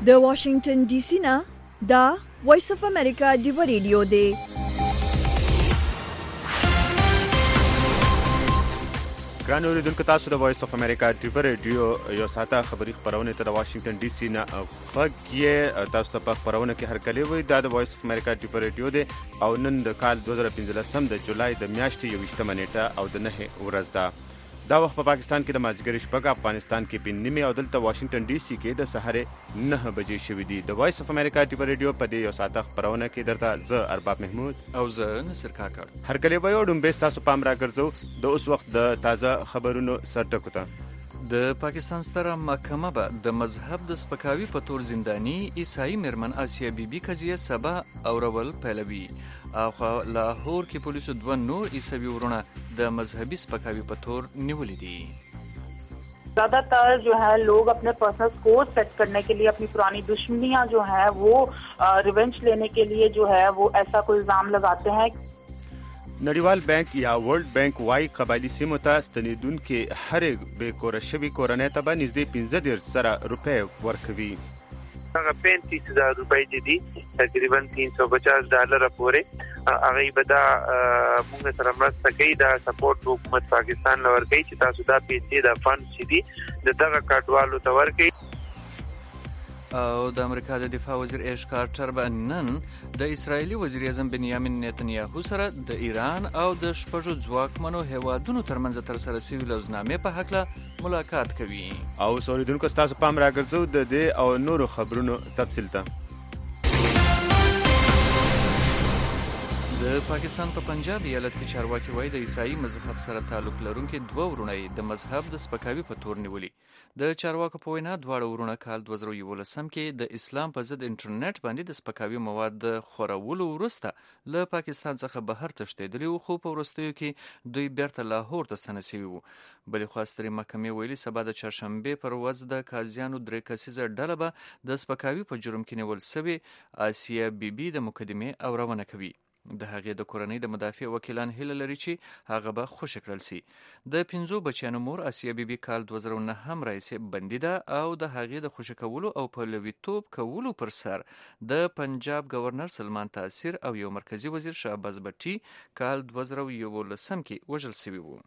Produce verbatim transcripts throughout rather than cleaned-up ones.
د واشنگټن ډي سي نه دا وایس اف امریکا دی ریډیو دی. ګران اوریدونکو، تاسو د وایس اف امریکا دی ریډیو یو ساعته خبری خبرونه ته د واشنگټن ډي سي نه غږی تاسو ته په خبرونه کې هرکلی وي. دا د وایس اف امریکا دی ریډیو دی او نن د کال دوه زره پنځلسم د جولای د میاشتې یوویشتمه نیټه او د نهه ورځ ده. دا وخت په پاکستان کې د مازدیګر شپږ، افغانستان کې په نیمه او دلته واشنگټن ډي سي کې د سهارې نهه بجې شوې دي. د وایس اف امریکا دی ریډیو په دې یو ساعته خبرونه کې درته زه ارباب محمود او زه نصر کاکړ هرکلی وایو. ډومبه تاسو پام راګرځو د اوس وخت د تازه خبرونو سرټکو ته. د پاکستان ستره محکمه به د مذهب د سپکاوي په تور زنداني عیسائی میرمن آسیه بیبي قضیه سبا اورول پیلوي. او لاهور کې پولیسو دوه نور عیسوي ورونه د مذهبي سپکاوي په تور نیولې دي. ज़्यादातर जो है लोग अपने पर्सनल स्कोर सेट करने के लिए अपनी पुरानी दुश्मनियां जो है वो रिवेंज लेने के लिए जो है वो ऐसा कोई इल्जाम लगाते हैं. نړیوال بانک یا ورلد بانک وايي قبایلی سیمو ته ستنیدونکي هرې بې کوره شوي کورنۍ ته به نږدې پنځه دېرش زره روپۍ ورکوي. هغه پینتیس هزار روپۍ چې دي تقریبا تین سو پچاس ډالره پورې هغه به دا موږ سره مرسته کوي. دا سپورټ حکومت پاکستان له ورکوي چې تاسو دا پیسې د فند چې دي د دغه کډوالو ته ورکوي. او د امریکا د دفاع وزیر ایش کارټر به نن د اسرایلی وزیر اعظم بنیامین نتنیاهو سره د ایران او د شپږو ځواکمنو هیوادونو ترمنځ تر سره شوي لوزنامې په هکله ملاقات کوي. او اوریدونکو ستاسو پام راګرځو د دې او نورو خبرونو تفصیل ته. د پاکستان په پنجاب ایالت کې چارواکي وایي د عیسائی مذهب سره تعلق لرونکي دوه ورونه د مذهب د سپکاوي په تور نیولي. د چارواکو په وینا دواړه ورونه کال دوه زره یولسم کې د اسلام په ضد انټرنیټ باندې د سپکاوي مواد د خورولو وروسته له پاکستان څخه بهر تښتېدلي وو، خو په وروستیو کې دوی بیرته لاهور ته ستانه شوي وو. بلې خوا سترې محکمې ویلي سبا د چهارشنبې پر ورځ د قاضیانو درې کسیزه ډله به د سپکاوي په جرم کې نیول سوې آسیه بیبي د مقدمې اورونه کوي. د هغې د کورنۍ د مدافع وکیلان هیله لري چې هغه به خوشي کړل شي. د پنځو بچیانو مور آسیه بیبي کال دوه زره نهم راهیسې بندي ده او د هغې د خوشي کولو او پلویتوب کولو پر سر د پنجاب گورنر سلمان تاثیر او یو مرکزی وزیر شهباز بټي کال دوه زره یولسم کې وژل شوي وو.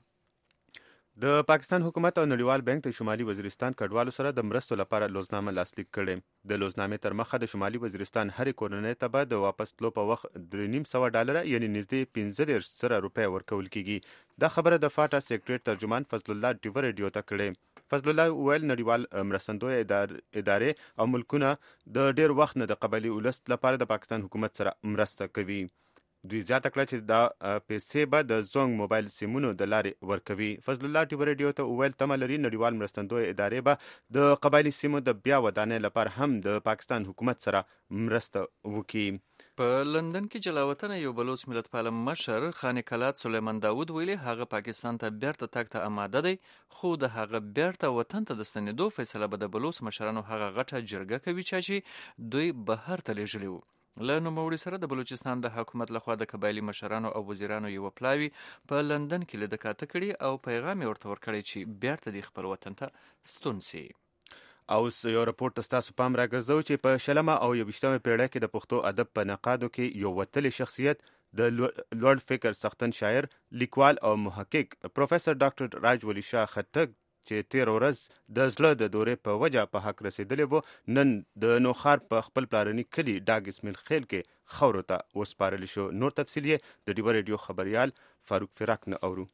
د پاکستان حکومت او نړیوال بانک د شمالي وزیرستان کډوالو سره د مرستو لپاره لوزنامه لاسلیک کړې. د لوزنامې تر مخه د شمالي وزیرستان هرې کورنۍ ته به د واپس تلو په وخت درې نیم سوه ډالره یعنې نږدې پنځه دېرش زره روپۍ ورکول کیږي. دا خبره د فاټا سیکریټ ترجمان فضل الله ډیو ریډیو ته کړې. فضل الله وویل نړیوال مرستندوی ادارې او ملکونه د ډیر وخت نه د قبایلي ولس لپاره د پاکستان حکومت سره مرسته کوي. دوی زیاته کړه چې دا پیسې به د زونګ موبایل سیمونو د لارې ورکوي. فضل الله ټي ریډیو ته وویل تمه لري نړیوال مرستندوی ادارې به د قبایلي سیمو د بیا ودانۍ لپاره هم د پاکستان حکومت سره مرسته وکړي. په لندن کې جلاوطن یو بلوچ ملتپال مشر خان کلات سلیمان داود ویلي هغه پاکستان ته بیرته تګ ته آماده دی، خو د هغه بیرته وطن ته د ستنېدو فیصله به د بلوچ مشرانو هغه غټه جرګه کوي چې دوی بهر ته لیږلي وو. له نوموړي سره د بلوچستان د حکومت لخوا د قبایلي مشرانو او وزیرانو یو پلاوي په لندن کې لیده کاته کړي او پیغام یې ورته ورکړی چې بیرته د خپل وطن ته ستون سي. اوس یو راپورټ ستاسو پام راګرځو چې په شلمه او یوویشتمه پیړۍ کې د پښتو ادب په نقادو کې یو وتلی شخصیت د لوړ فکر څښتن شاعر، لیکوال او محقق پروفیسر ډاکټر راج ولی شاه خټک چې تیر ورځ د زړه د دورې په وجه په حق رسیدلی وو، نن د نوخار په خپل پلارني کلي ډاګ اسمیل خیل کې خاورو ته وسپارلی شو. نور تفصیل یې د ډیو ریډیو خبریال فاروق فراق نه اورو.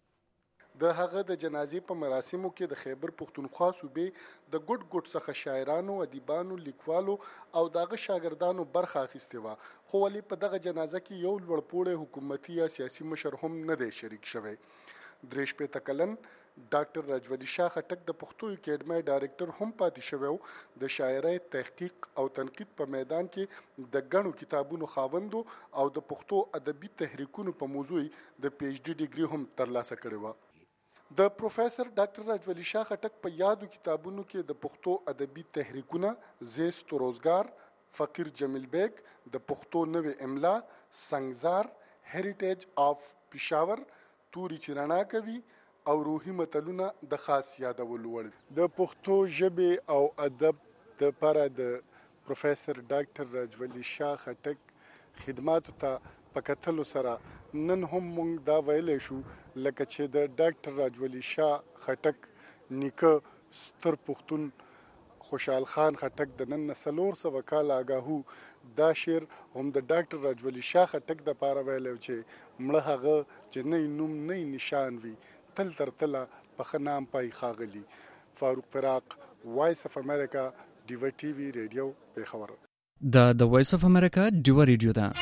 د هغه د جنازې په مراسمو کې د خیبر پښتونخوا صوبې د ګډ ګډ څخه شاعرانو، ادیبانو، لیکوالو او دغه شاګردانو برخه اخیستې وه، خو ولې په دغه جنازه کې یو لوړپوړی حکومتي یا سیاسي مشر هم نه دی شریک شوی. درې شپېته کلن ډاکټر راجولی شاه خټک د پښتو اکیډمۍ ډایرکټر هم پاتې شوی و. د شاعرۍ تحقیق او تنقید په میدان کې د ګڼو کتابونو خاوند او د پښتو ادبي تحریکونو په موضوع د پی ایچ ډي ډیګري هم ترلاسه کړې وه. د پروفیسر ډاکټر راجولی شاه خټک په یادو کتابونو کې د پښتو ادبي تحریکونه زیست و روزګار، فقیر جمیل بیگ، د پښتو نوې املا، سنگزار، هریټیج آف پېښور، توري چې رڼا کوي او روحي متلونه د خاص یادولو وړ. د پښتو ژبې او ادب دپاره د پروفیسور ډاکټر راجولی شاه خټک خدماتو ته په کتلو سره نن هم موږ دا ویلی شو لکه چې د ډاکټر راجولی شاه خټک نیکه ستر پښتون خوشحال خان خټک د نن نه څلور سوه کاله آګاهو دا شعر هم د ډاکټر راجولی شاه خټک دپاره ویلی و چې مړه هغه چې نه نوم نه نشان وي تل تر تله په ښه نام پای ښاغلي. فاروق فراق، وایس اف امریکا، ډیوه ټي وي ریډیو پېښور. دا د وایس اف امریکا ډیوه ریډیو ده.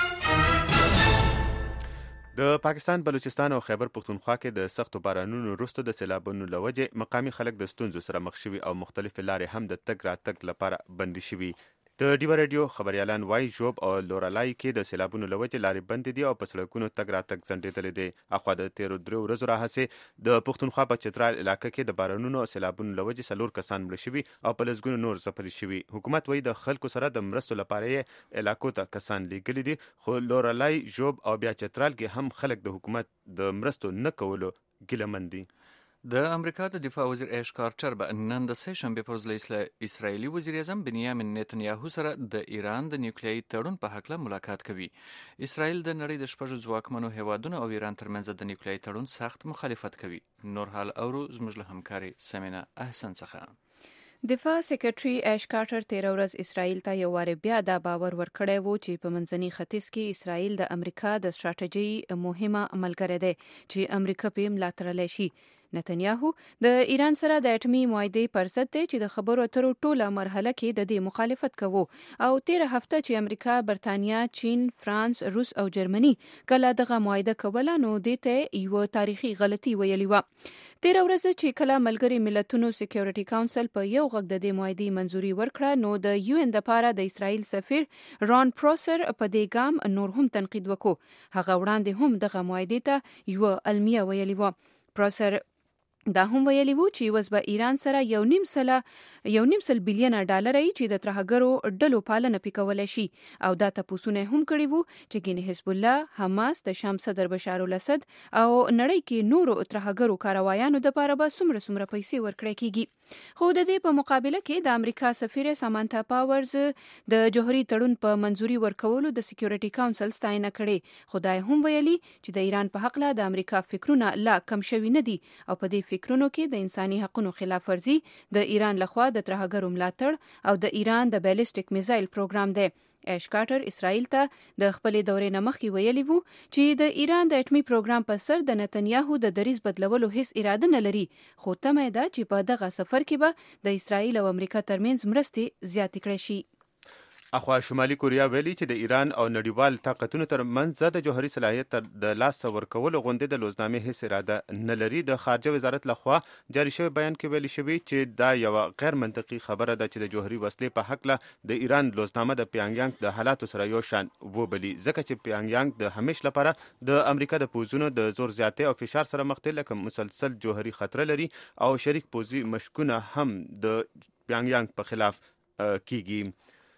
د پاکستان بلوچستان او خیبر پختونخوا کې د سختو بارانونو وروسته د سیلابونو له وجې مقامي خلک د ستونزو سره مخ شوي او مختلفې لارې هم د تګ راتګ لپاره بندي شوي. د ډیوه ریډیو خبریالان وایي ژوب او لورالای کې د سیلابونو له وجې لارې بندې دي او په سړکونو تګ راتګ ځنډېدلی دی. اخوا د تېرو درې ورځو راهیسې د پښتونخوا په چترال علاقه کې د بارانونو او سیلابونو له وجې څلور کسان مړه شوي او په لسګونو نور ځپلي شوي. حکومت وایي د خلکو سره د مرستو لپاره یې علاقو ته کسان لیږلي دي، خو لورالای، ژوب او بیا چترال کې هم خلک د حکومت د مرستو نه کولو ګیلهمن دي. د امریکا د دفاع وزیر ایش کارټر به نن د سه شنبې پر ورځ له اسرایلي وزیر اعظم بنیامین نتنیاهو سره د ایران د نیوکلیایي تړون په هکله ملاقات کوي. اسرایل د نړۍ د شپږو ځواکمنو هیوادونو او ایران ترمنځ د نیوکلیایي تړون سخت مخالفت کوي. نور حال اورو زموږ له همکاري سمینا احسن څخه. دفاع سیکرټري ایش کارټر تیره ورځ اسرایل ته یو وار بیا دا باور ورکړی و چې په منځني ختیځ کې اسرایل د امریکا د ستراتیژي مهمه ملګری دی چې امریکا پې ملاتړ تړلی شي. نتنیاهو د ایران سره د اټومي معاهدې پر ضد دی چې د خبرو اترو ټوله مرحله کې د دې مخالفت کوو او تیره هفته چې امریکا، برتانیا، چین، فرانس، روس او جرمني کله دغه معاهده کوله نو دې ته یو تاریخي غلطي ویلې وه. تیره ورځ چې کله ملګري ملتونو سکیورټي کونسل په یو غږ د دې معاهدې منځوري ورکړه نو د یو ان دپاره د اسرائیل سفیر ران پروسر په دې ګام نور هم تنقید وکړو. هغه وړاندې هم دغه معاهدې ته یو المیه ویلې وه. پروسر دا هم ویلی وو چې اوس به ایران سره یو نیم سله یو نیم سل بلیونه ډالر ای چې د ترهګرو ډلو پالنه پې کولی شي او دا تپوسونه هم کړي وو چې ګینې حزب الله، حماس، د شام صدر بشار الاسد او نړۍ کې نورو ترهګرو کاروایانو دپاره به څومره څومره پیسې ورکړی کیږي. خو د دې په مقابله کې د امریکا سفیر سامانتا پاورز د جوهري تړون په منځوري ورکولو د سکیورټي کونسل ستاینه کړې. خدای هم ویلي چې د ایران په حقله د امریکا فکرونه لا کم شوي نه دي او په دې فکرونو کې د انساني حقوقو خلاف ورزي، د ایران لخوا د ترهګرو ملاتړ او د ایران د بیلسټیک میزایل پروګرام دی. ایش کارټر اسرائیل ته د خپلې دورې نه مخکې ویلي وو چې د ایران د اټومي پروګرام په سر د نتنیاهو د دریځ بدلولو هیڅ اراده نه لري، خو تمه ده چې په دغه سفر کې به د اسرائیل او امریکا ترمنځ مرستې زیاتې کړې شي. اخوا شمالي کوریا ویلي چې د ایران او نړیوال طاقتونو ترمنځ د جوهري صلاحیت د لاس ورکولو غوندې د لوزنامې هیڅ اراده نه لري. د خارجه وزارت لخوا جاری شوی بیان کې ویلي شوی چې دا یو غیر منطقي خبره ده چې د جوهري وسلې په حق د ایران لوزنامه د پیانګیانګ د حالاتو سره یو شان وبلی، ځکه چې پیانګیانګ د همیش لپاره د امریکا د پوزونو د زور زیاتې او فشار سره مخ دی، لکه مسلسل جوهري خطر لري او شریک پوزي مشکونه هم د پیانګیانګ په خلاف کیږي.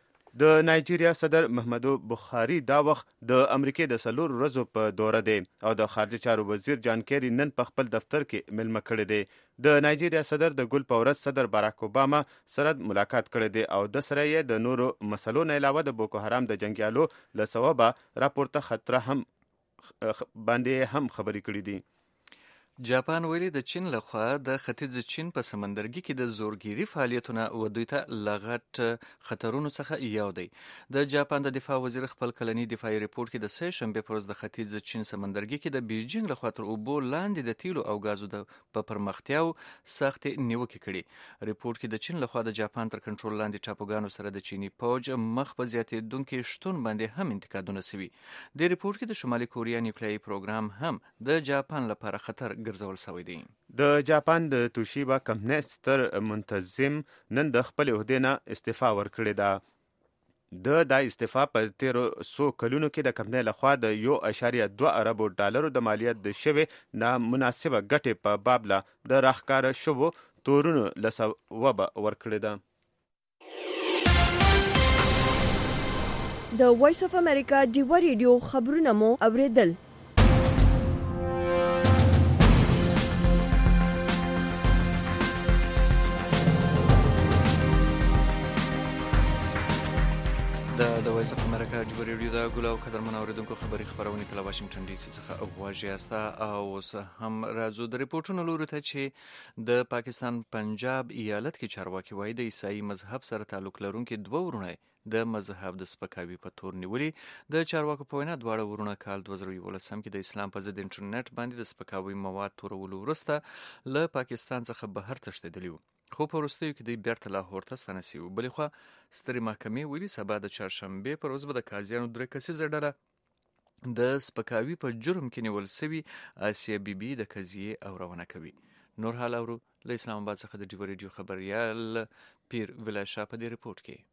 د نایجیریا صدر محمدو بخاري دا وخت د امریکای د څلور ورځو په دوره دی او د خارجه چارو وزیر جان کیری نن په خپل دفتر کې مېلمه کړی دی. د نایجیریا صدر د ګل په ورځ صدر باراک اوباما سره ملاقات کړی دی او د سره یې د نورو مسلو نه علاوه د بوکو حرام د جنگیالو له ثوابه راپورته خطر هم باندې هم خبرې کړې دي. جاپان ویلي د چین لخوا د ختیځ چین په سمندرګي کې د زورګيري فعالیتونه و دوی ته لغټ خطرونو څخه یو دی. د جاپان د دفاع وزیر خپل کلنی دفاعي ریپورت کې د سه شنبې پر ورځ د ختیځ چین سمندرګي کې د بیجینګ لخوا تر اوبو لاندې د تیلو او غازو د په پرمختیاو سخت نیوکه کړي. ریپورت کې د چین لخوا د جاپان تر کنټرول لاندې ټاپوګانو سره د چینی پوج مخ په زیاتېدونکو شتون باندې هم انتقادونه سوي. د ریپورت کې د شمالي کوریا نیوکلیایي پروګرام هم د جاپان لپاره خطر ګرځول شوی دی. د جاپان د توشیبا کمپنۍ ستر منتظم نن د خپل عہدې نه استعفا ورکړې ده. د دا استعفا په تیرو سو کلونو کې د کمپنۍ لخوا د یو اشاریه دوه اربو ډالرو د مالیات د شوې نامناسبه ګټې په بابله د راښکاره شوو تورونو له سببه ورکړې ده. د وایس اف امریکا ډیوه ریډیو خبرونه مو اوریدل. وایس اف امریکا جبر ریډیو دا ګل او قدرمن اوریدونکو خبري خبرونه تل واشنگټن ډي سي څخه اواز یاستا او هم راځو د ریپورتونو لوري ته چې د پاکستان پنجاب ایالت کې چارواکي وایي د عیسائی مذهب سره تعلق لرونکي دوه ورونه د مذهب د سپکاوي په تور نیولي. د چارواکو په وینا دواړه ورونه کال دوه زره یولسم کې د اسلام په ضد انټرنیټ باندې د سپکاوي مواد تورولو وروسته له پاکستان څخه بهر تښتېدلي وو، خو په وروستیو کې دوی بیرته لاهور ته ستانه شوي وو. بلې خوا سترې محکمې ویلي سبا د چهارشنبې پر ورځ به د قاضیانو درې کسیزه ډله د سپکاوي په جرم کې نیول سوي آسیه بیبي د قضیې اورونه کوي. نور حال اورو له اسلام آباد څخه د ډیو ریډیو خبریال پیر ویلاشا په دې ریپورت کې.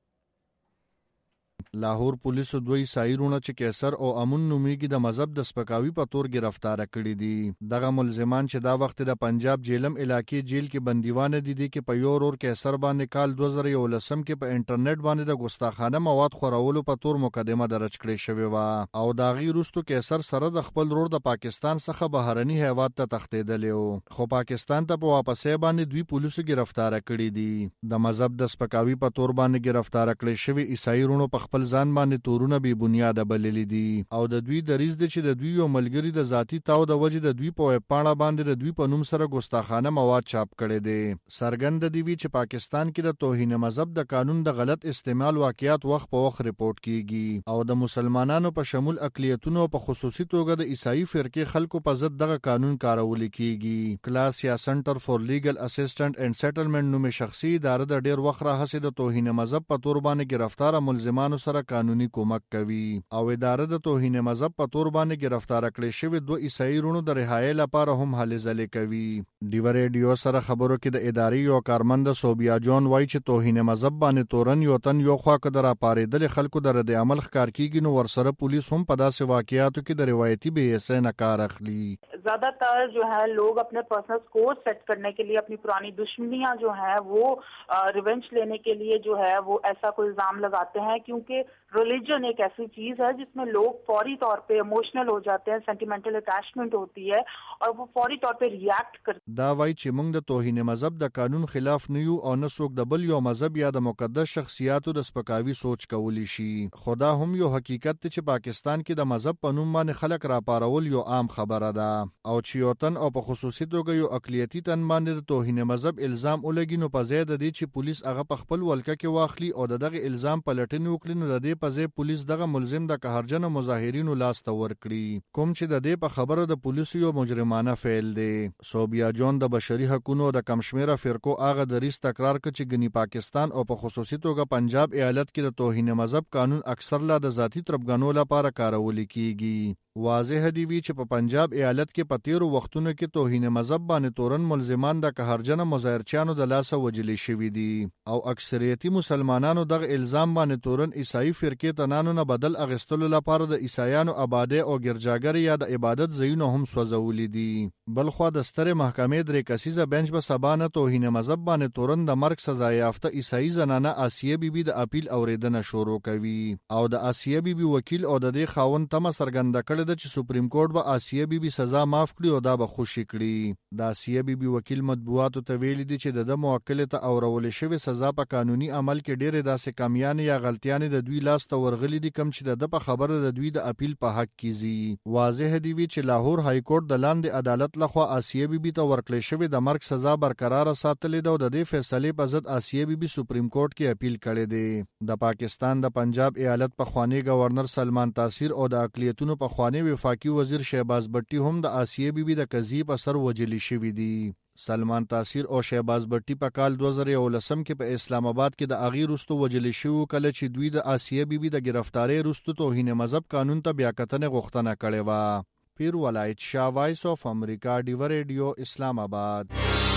لاهور پولیسو دوه عیسائی رونه چې کیسر او امون نومیږي د مذهب د سپکاوي په تور گرفتار کړي دي. دغه ملزمان چې دا وخت د پنجاب جیلم علاقې جیل کې بندیوان دي دي کې په یو ور کیسر باندې کال دوه زره یولسم کې په انټرنیټ باندې د ګستاخانه مواد خورولو په تور مقدمه درج کړې شوې و او دا غي روستو کیسر سره د خپل رور د پاکستان څخه بهرني هیواد ته تښتېدلی، خو پاکستان ته په واپسې باندې دوی پولیسو گرفتار کړي دي. د مذهب د سپکاوي په تور باندې گرفتار کړي شوی عیسائی رونو په خپل ځان باندې تورونه بی بنیاده بللی دي او د دوی دریز دي چې د دوی یو ملګری د ذاتی تاو د وجې د دوی په ویبپاڼه باندې د دوی په نوم سره ګستاخانه مواد چاپ کړي دي. څرګند دی وی چې پاکستان کې د توهین مذهب د قانون د غلط استعمال واقعیات وخت په وخت ریپورت کیږي او د مسلمانانو په شمول اقلیتونو په خصوصي توګه د عیسائی فرقې خلکو په ضد دغه قانون کارول کیږي. کلاس یا سنټر فور لیګل اسسټنټ اینڈ سیټلمنټ نومې شخصي اداره د ډیر وخت راهسې د توهین مذهب په تور باندې گرفتار ملزمانو سره قانوني کومک کوي او اداره د توهین مذهب په تور باندې گرفتار کړي شوی دوه عیسائی رونو د رهایی لپاره هم هلې ځلې کوي. ډیو ریډیو سره خبرو کې د ادارې یو کارمند صوبیا جون وایي چې توهین مذهب باندې تورن یو تن یو خوا کې در اپاریدل خلکو د رد عمل ښکار کیږي نو ورسره پولیس هم په داسې واقعیاتو کې د روایتي بے حسۍ نه کار اخلي. ज्यादातर जो है लोग अपने पर्सनल स्कोर सेट करने के लिए अपनी पुरानी दुश्मनियां जो है वो रिवेंज लेने के लिए जो है वो ऐसा कोई इल्जाम लगाते हैं, क्योंकि रिलीजन एक ऐसी चीज है जिसमें लोग फौरी तौर पे इमोशनल हो जाते हैं, सेंटिमेंटल अटैचमेंट होती है और वो फौरी तौर पे रिएक्ट करते हैं. دا وایي چې موږ د توهین مذهب د قانون خلاف نه یو او نه څوک د بل یو مذهب یا د مقدس شخصیاتو د سپکاوي سوچ کولی شي. خدا هم یو حقیقت دی چې پاکستان کې د مذهب په نوم باندې خلک را پارول یو عام خبره ده او چې یو تن او په خصوصي توګه یو اقلیتي تن باندې د توهین مذهب الزام ولګي نو په ځای د دې چې پولیس هغه په خپل ولکه کې واخلي او دغه الزام پلټنې وکړي نو د دې په ځای پولیس دغه ملزم د قهرجن مظاهرینو لاس ته ورکړي، کوم چې د دې په خبره د پولیسو یو مجرمانه فعل دی. صوبیا جون د بشري حقوقو د کمشمیره فرقو هغه دریس تکرار کړ چې ګنی پاکستان او په خصوصي توګه پنجاب ایالت کې د توهین مذهب قانون اکثر لا د ذاتی تربګنو لپاره کارول کیږي. واضح دی وی چې په پنجاب ایالت کې په تیرو وختونو کې توهین مذهب باندې تورن ملزمان د قهرجن مظاهرچیانو د لاسه وجلي شوي دي او اکثریتي مسلمانانو دغه الزام باندې تورن عیسائی فرقې ته نانو نه بدل اغستلو لپاره د عیسایانو آباده او ګرجاګر یا د عبادت ځایونه هم سوځولي دي. بلخوا د سترې محکمې درې کسیزه بنچ به سبا نه توهین مذهب باندې تورن د مرګ سزا یافته عیسائی زنانه آسیه بیبي د اپیل اوریدنه شروع کوي او د آسیه بیبي وکیل او د دې خاوند تمه څرګنده کړې ده چې سپریم کورټ به آسیه بیبي سزا معاف کړي او دا به خوشي کړي. د آسیه بیبي وکیل مطبوعاتو ته ویلي دي چې د موکل ته اورول شوی سزا په قانوني عمل کې ډېرې داسې کمیانې یا غلطیانې د دوی لاس ته ورغلي دي کم چې د په خبره د دوی د اپیل په حق کې زی. واضح دی وی چې لاهور های کورټ د لاندې عدالت لخوا آسیه بیبي ته ورکړل شوی د مرګ سزا برقرار ساتلې ده او د دې فیصلې په ضد آسیه بیبي سپریم کورټ کې اپیل کړی دی. د پاکستان د پنجاب ایالت په خوانی گورنر سلمان تاثیر او د اقلیتونو په خوانی وفاقي وزیر شهباز بټي هم د آسیه بیبي د قضیې په سر وجلی شوی دي. سلمان تاثیر او شهباز بټي په کال دوه زره یولسم کې په اسلام آباد کې د اغي رستو وجلی شو کله چې دوی د آسیه بیبي د گرفتاری رستو توهین مذهب قانون ته بیا کتنه غوښتنه کړې و. پیر ولایت شاه وایس اف امریکا ډیو ریډیو اسلام آباد.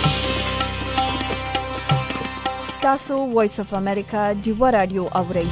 تاسو وایس اف امریکا ډیو رادیو اورئ.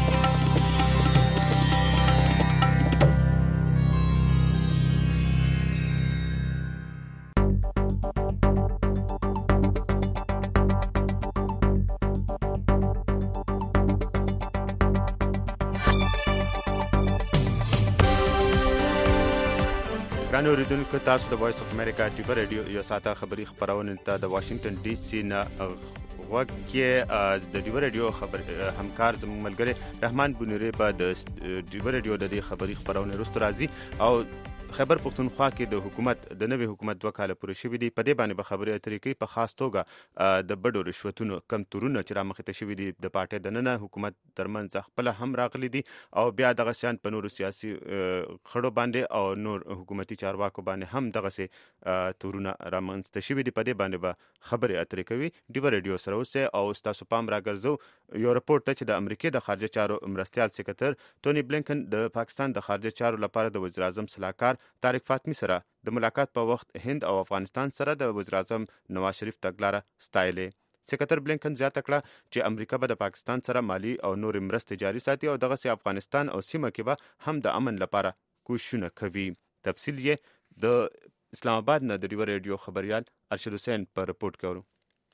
ګران اوریدونکو تاسو د وایس اف امریکا ټیوب ریډیو یو ساعته خبری خبرونه ته د واشنگټن ډي سي نه غوږ کې د ډیو رادیو خبر همکار زموږ ملګری رحمان بونری به د ډیو رادیو د دې خبري خبرونه وروسته راځي او خیبر پختونخوا کې د حکومت د نوې حکومت دوه کاله پوره شوي دي. په دې باندې به خبرې اترې کوي په خاص توګه د بډو رشوتونو کم تورونه چې رامخې ته شوي دي د پارټۍ دننه حکومت ترمنځ خپله هم راغلي دي او بیا دغه شیان په نورو سیاسي خړو باندې او نور حکومتي چارواکو باندې هم دغسې تورونه رامنځته شوي دي. په دې باندې به خبرې اترې کوي. ډیو رادیو سره اوسئ او ستاسو پام راګرځو یو رپورټ ته چې د امریکې د خارجه چارو مرستیال سکرتر ټوني بلینکن د پاکستان د خارجه چارو لپاره د وزیر اعظم سلاکار طارق فاطمی سره د ملاقات په وخت هند او افغانستان سره د وزیر اعظم نواز شریف تګلاره ستایلې. سکرتر بلینکن زیاته کړه چې امریکا به د پاکستان سره مالی او نور مرستې جاري ساتي او دغسې افغانستان او سیمه کې به هم د امن لپاره کوششونه کوي. تفصیل یې د اسلام آباد نه د ډیو رادیو خبريال ارشد حسین په رپورټ کې.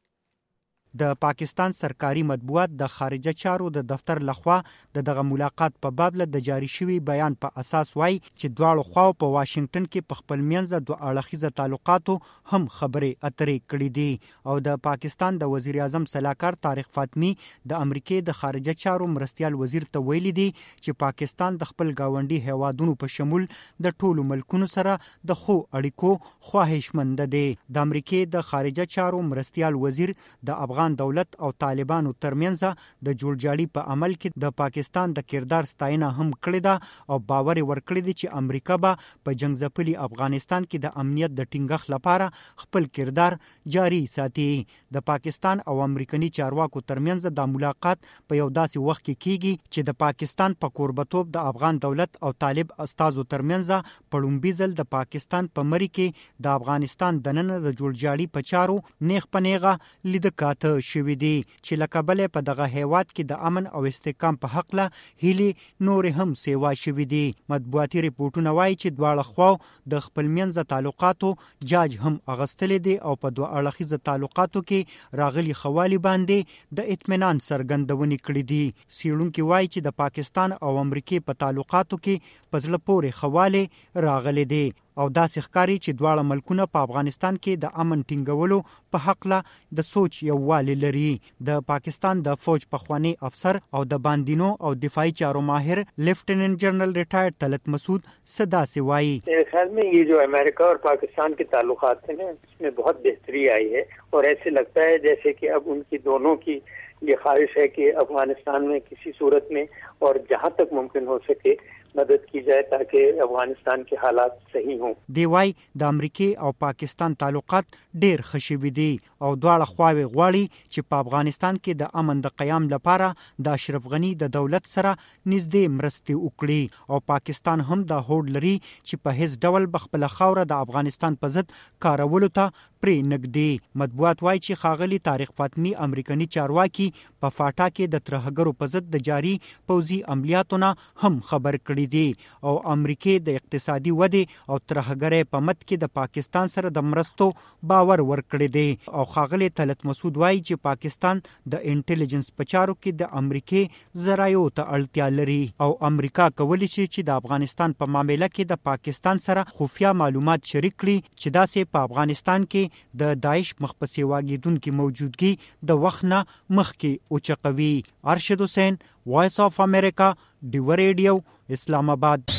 د پاکستان سرکاري مطبوعات د خارجه چارو د دفتر لخوا د دغه ملاقات په باب له د جاری شوی بیان په اساس وایي چې دواړو خواو په واشنگټن کې په خپل منځ دوه اړخیزه تعلقاتو هم خبرې اترې کړې دي او د پاکستان د وزیر اعظم سلاکار طارق فاطمی د امریکې د خارجه چارو مرستیال وزیر ته ویلي دي چې پاکستان د خپل گاونډي هیوادونو په شمول د ټولو ملکونو سره د خو اړیکو خواهشمند دي. د امریکې د خارجه چارو مرستیال وزیر د افغان دولت او طالبانو ترمنځ د جوړجاړي په عمل کې د پاکستان د کردار ستاینه هم کړې ده او باور ورکړی دی چې امریکا به په جنگ ځپلي افغانستان کې د امنیت د ټینګښت لپاره خپل کردار جاری ساتي. د پاکستان او امریکایي چارواکو ترمنځ د ملاقات په یو داسې وخت کې کیږي چې د پاکستان په قربتوب د افغان دولت او طالب استازو ترمنځ په لومړي ځل د پاکستان په مری کې د افغانستان دننه د جوړجاړي په چارو نیغ پنیغه لیدکاته شوی دی چې لکبل په دغه هیواد کې د امن او استحکام په حق له هیلې نور هم سیوا شوی دی. مطبوعاتي ریپورتونه وایي چې دواړه خواو د خپل منځ تعلقاتو جاج هم اغستلې دي او په دوه اړخیزه تعلقاتو کې راغلي خوالي باندې د اطمینان څرګندونې کړې دي. څېړونکي وایي چې د پاکستان او امریکې په تعلقاتو کې په زړه پورې خوالې راغلي دي او داسې ښکاري چې دواړه ملکونه په افغانستان کې د امن ټینګولو په حق له د سوچ یووالی لري. د پاکستان د فوج پخوانی افسر او د باندینو او دفاعي چارو ماهر لیفټیننټ جنرل ریټائرډ طلعت مسعود صدا سے وائی میرے خیال میں یہ جو امریکہ اور پاکستان کے تعلقات ہیں اس میں بہت بہتری آئی ہے اور ایسے لگتا ہے جیسے کہ اب ان کی دونوں کی یہ خواہش ہے کہ افغانستان میں کسی صورت میں اور جہاں تک ممکن ہو سکے مدد کی جائے تاکہ افغانستان کے حالات صحیح ہوں. دی وايي د امریکې او پاکستان تعلقات ډېر ښه شوي دي او دواړه خواوې غواړي چې په افغانستان کې د امن د قیام لپاره د اشرف غني د دولت سره نږدې مرستې وکړي او پاکستان هم دا هوډ لري چې په هیڅ ډول به خپله خاوره د افغانستان په ضد کارولو ته پرې نږدې. مطبوعات وایي چې ښاغلي طارق فاطمی امریکایي چارواکي په فاټا کې د ترهګرو په ضد د جاري پوځي عملیاتو نه هم خبر کړي دي او امریکې د اقتصادي ودې او ترهګرۍ په مت کې د پاکستان سره د مرستو باور ورکړی دی او ښاغلي طلعت مسعود وایي چې پاکستان د انټيليجنس په چارو کې د امریکې ذرایعو ته اړتیا لري او امریکا کولی شي چې د افغانستان په معاملې کې د پاکستان سره خفیه معلومات شریک کړي چې داسې په افغانستان کې د داعش مخپسې واګیدونکو موجودګي د وخت نه مخکې اوچقوي. ارشد حسین وائس آف امریکا ډیو رادیو اسلام آباد.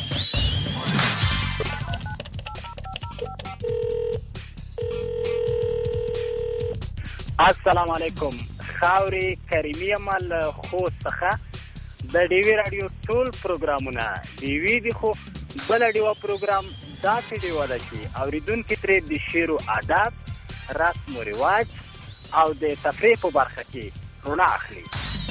السلام علیکم. خاوري کریمی عمل خو څخه د ډیوی رادیو ټول پروګرامونه دیوی دی خو بل ډیو پروګرام داسې دیو ده چې اوریدونکو ترې د شعر او ادب رسم او رواج او د تفریح په برخه کې رونه اخلي.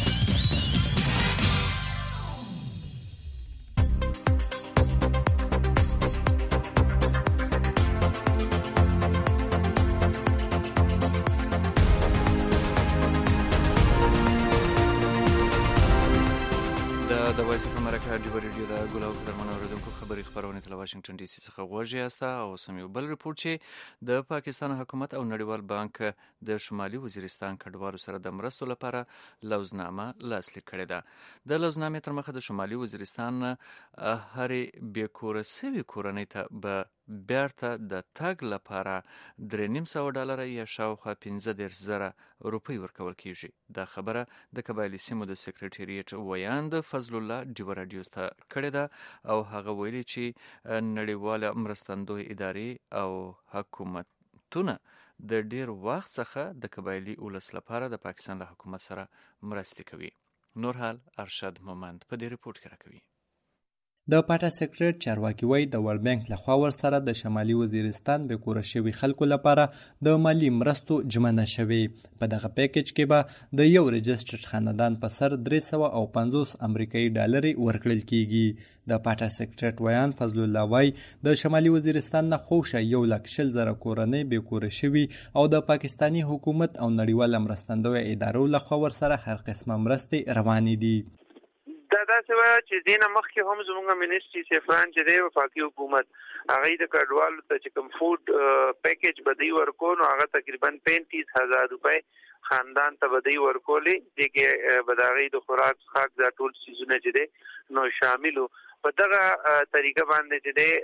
د وایس اف امریکا ډیو رادیو د ګل او درمن اوریدونکو خبري خبرونه تل واشنگټن ډي سي څخه غوږی یاسته او سمې بل رپورټ چې د پاکستان حکومت او نړیوال بانک د شمالي وزیرستان کډوالو سره د مرستو لپاره لوزنامه لاسلیک کړې ده. د لوزنامې تر مخه د شمالي وزیرستان هرې بې کوره سوي کورنۍ ته به بیرته د تګ لپاره درې نیم سوه ډالره یا شاوخوا پنځه دېرش زره روپۍ ورکول کیږي. دا خبره د قبایلي سیمو د سکرټریټ ویاند فضل الله ډیو راډیو ته کړې ده او هغه ویلي چې نړیواله مرستندوی ادارې او حکومتونه د ډیر وخت څخه د قبایلي اولس لپاره د پاکستان له حکومت سره مرستې کوي. نور حال ارشد مومند په دې ریپورت کې راکوي. د پاټا سکرټریټ چارواکي وایي د ورلد بانک لخوا ورسره د شمالي وزیرستان بې کوره شوي خلکو لپاره د مالي مرستو ژمنه شوې. په دغه پیکج کې به د یو رجسټرډ خاندان په سر درې سوه او پنځوس امریکایي ډالرې ورکړل کیږي. د پاټا سکرټریټ ویان فضل الله وایي د شمالي وزیرستان نه خوشه یو لک شل زره کورنۍ بې کوره شوي او د پاکستاني حکومت او نړیواله مرستندویه ادارو لخوا ورسره هر قسمه مرستې روانې دي. دا داسې وایي چې دې نه مخکې هم زموږ منیسټري سیفران چې دی وفاقي حکومت هغوی د کډوالو ته چې کوم فوډ پیکج به دوی ورکول نو هغه تقریبا پینتیس هزار روپۍ خاندان ته به دوی ورکولې دې کې به د هغوی د خوراک څښاک دا ټول څیزونه چې دی نو شامل وو. په دغه طریقه باندې چې دی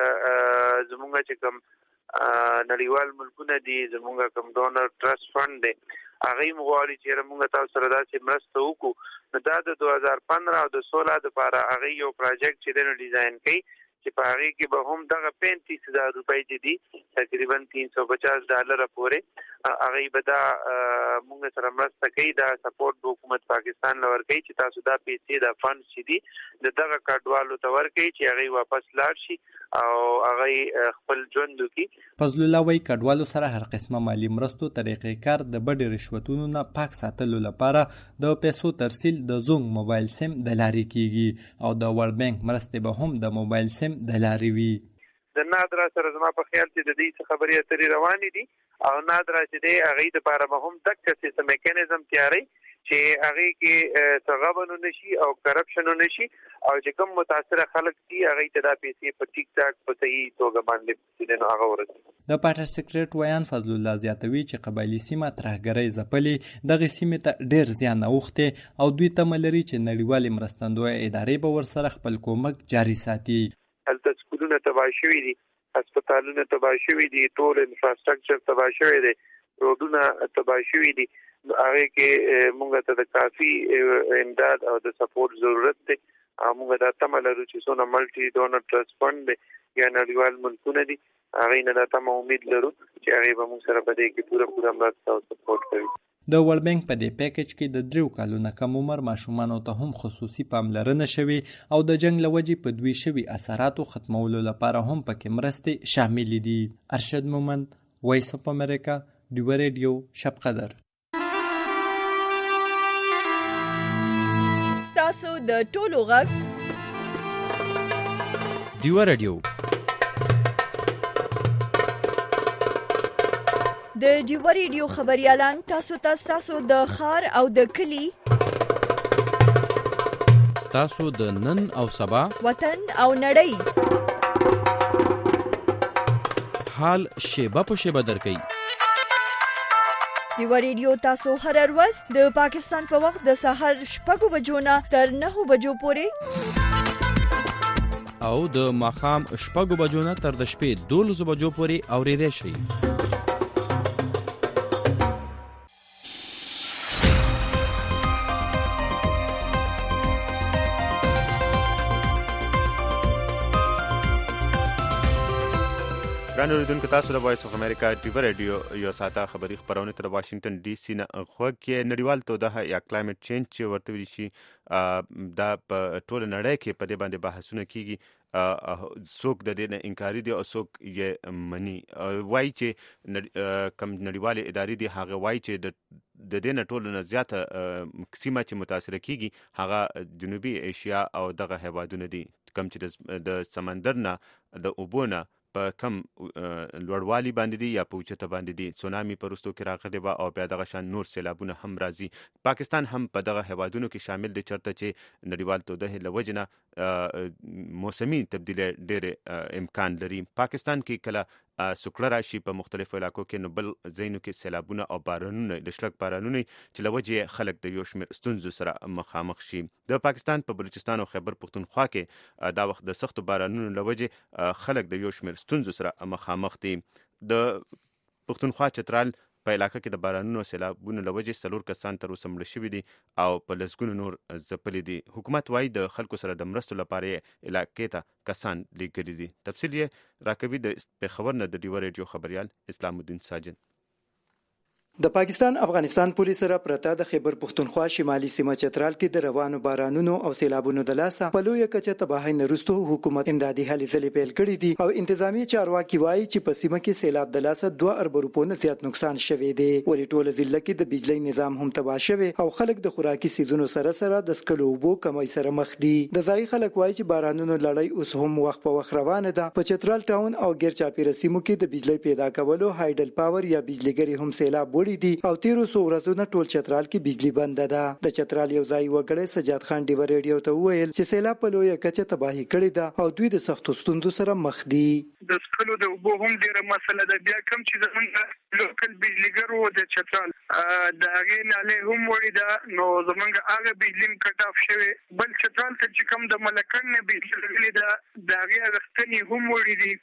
زموږ چې کوم نړیوال ملکونه دي زموږ کوم ډونر ټرست فنډ دی هغوی مو غواړي چې موږ تاسو سره داسې مرسته وکړو. نو دا د دوه هزار پندره او د سوله دپاره هغوی یو پراجیکټ چې دی نو ډیزاین کوي چې په هغې کې به هم دغه پینتیس هزار روپۍ چې دي تقریبا تین سو پچاس ډالره پورې هغوی به دا موږ سره مرسته کوي. دا سپورټ به حکومت پاکستان له ورکوي چې تاسو دا پیسې دا فنډ چې دي د دغه کډوالو ته ورکوي چې هغوی واپس لاړ شي او هغوی خپل ژوند وکړي. فضل الله وایي کډوالو سره هر قسمه مالي مرستو طریقې کار د بډې رشوتونو نه پاک ساتلو لپاره د پیسو ترسیل د زونګ موبایل سیم د لارې کیږي او د ورلد بانک مرستې به هم د موبایل سیم د لارې وي. د نادرا سره زما په خیال چې د دې څه خبرې اترې روانې دي او نادرا چې دی هغوی دپاره به هم دقه سیسه میکانیزم تیاری چې هغې کې څه غبن ونه شي او کرپشن ونه شي او چې کوم متاثره خلک دي هغوی ته دا پیسې په ټیک ټاک په صحیح توګه باندې چې دی نو هغه ورسوي. د پاټا سکرټریټ ویان فضل الله زیاتوي چې قبایلي سیمه ترهګرۍ ځپلې دغې سیمې ته ډېر زیان اوښتی او دوی تمه لري چې نړیوالې مرستندویه ادارې به ورسره خپل کومک جاري ساتي. هلته سکولونه تباه شوي دي، هسپتالونه تباه شوي دي، ټول انفراسترکچر تباه شوی دی، روډونه تباه شوي دي. هغې کې موږ ته د کافي امداد او د سپورټ ضرورت دی. موږ دا تمه لرو چې څونه ملټي ډونر ټرست فنډ دی یا نړیوال ملکونه دي هغې نه دا تمه امید لرو چې هغې به موږ سره په دې کې پوره پوره مرسته او سپورټ کوي. د ورلد بانک په دې پیکج کې د دریو کالو نه کم عمر ماشومانو ته هم خصوصي پاملرنه شوې او د جنگ له وجې په دوی شوي اثراتو ختمولو لپاره هم پکې مرستې شاملې دي. ارشد مومند، وایس اف امریکا، ډیوه ریډیو، شب قدر. ستاسو د ټولو غږ ډیوه ریډیو د ډیوه ریډیو خبريالان تاسو ته تاسو د خار او د کلی تاسو د نن او سبا وطن او نړۍ حال شیبه په شیبه درکې. ډیوه ریډیو تاسو هر ورځ د پاکستان په وخت د سحر شپږ بجو نه تر نهه بجو پورې او د ماښام شپږ بجو نه تر د شپې دولس بجو پورې اورېدای شئ. ګرانو اوریدونکو تاسو د وایس اف امریکا ډیوه ریډیو یو ساعته خبري خبرونه تر واشنگټن ډي سي نه خوږ کې نړیوال توده یا کلایمټ چینج چې ورته ویل شي دا په ټوله نړۍ کې په دې باندې بحثونه کیږي. څوک د دې نه انکاري دي او څوک یې مني. وایي چې کم نړیوالې ادارې دي هغه وایي چې د دې نه ټولو نه زیاته سیمه چې متاثره کیږي هغه جنوبي ایشیا او دغه هیوادونه دي کم چې د سمندر نه د اوبو نه په کم لوړوالي باندې دي یا په اوچته باندې دي. سونامي په وروستو کې راغلی وه او بیا دغه شان نور سیلابونه هم راځي. پاکستان هم په دغه هیوادونو کې شامل دی چېرته چې نړیوال تودهې له وجې نه موسمي تبدیلۍ ډېرې امکان لري. پاکستان کې کله سوکړه راشي په مختلفو علاقو کې، نو بل ځینو کې سیلابونه او بارانونه د شلک بارانونه چې لوجه خلک د یو شمېر ستونزو سره مخامخ شي. د پاکستان په بلوچستان او خیبر پختونخوا کې دا وخت د سختو بارانونو لوجه خلک د یو شمېر ستونزو سره مخامخ دي. د پختونخوا چترال په علاقه کې د بارانونو او سیلابونو لوجه څلور کسان تر اوسه مړه شوي دي او په لسګونو نور ځپلي دي. حکومت وایي د خلکو سره د مرستو لپاره علاقې ته کسان لیږلي دي. تفصیل یې راکوي د پېښور نه د ډیوه ریډیو خبریال اسلام الدین ساجد. د پاکستان افغانستان پولیس سره پرته د خیبر پختونخوا شمالي سیمه چترال کې د روانو بارانونو او سیلابونو د لاسه په لویه کچه تباهۍ نه وروسته حکومت امدادي هلې ځلې پیل کړې دي او انتظامی چارواکي وایي چې په سیمه کې سیلاب د لاسه دوه ارب روپو نه زیات نقصان شوی دی. ولې ټوله ضلع کې د بجلی نظام هم تباه شوی او خلک د خوراکي سیزونو سره سره د سکلو اوبو کمۍ سره مخ دي. د ځای خلک وایي چې بارانونو لړۍ اوس هم وخت په وخت روانه ده. په چترال ټاون او غیر چاپیره سیمو کې د بجلی پیدا کولو هایډل پاور یا بجلیګری هم سیلاب وړي دي او تیرو څو ورځو نه ټول چترال کې بجلی بند ده. د چترال یو ځای وګړی سجاد خان ډیوه ریډیو ته وویل چې سیلاب په لویه کچه تباهي کړې ده او دوی د سختو ستونزو سره مخ دي. د سکلو د اوبو هم ډیره مسله ده. بیا کوم چې زمونږ لوکل بجلیګرو د چترال د هغې نالې هم وړې ده نو زمونږ هغه بجلی هم کټ اف شوی. بل چترال ته چې کوم د ملکن نه بجلی لګلې ده د هغې اغستنې هم وړې دي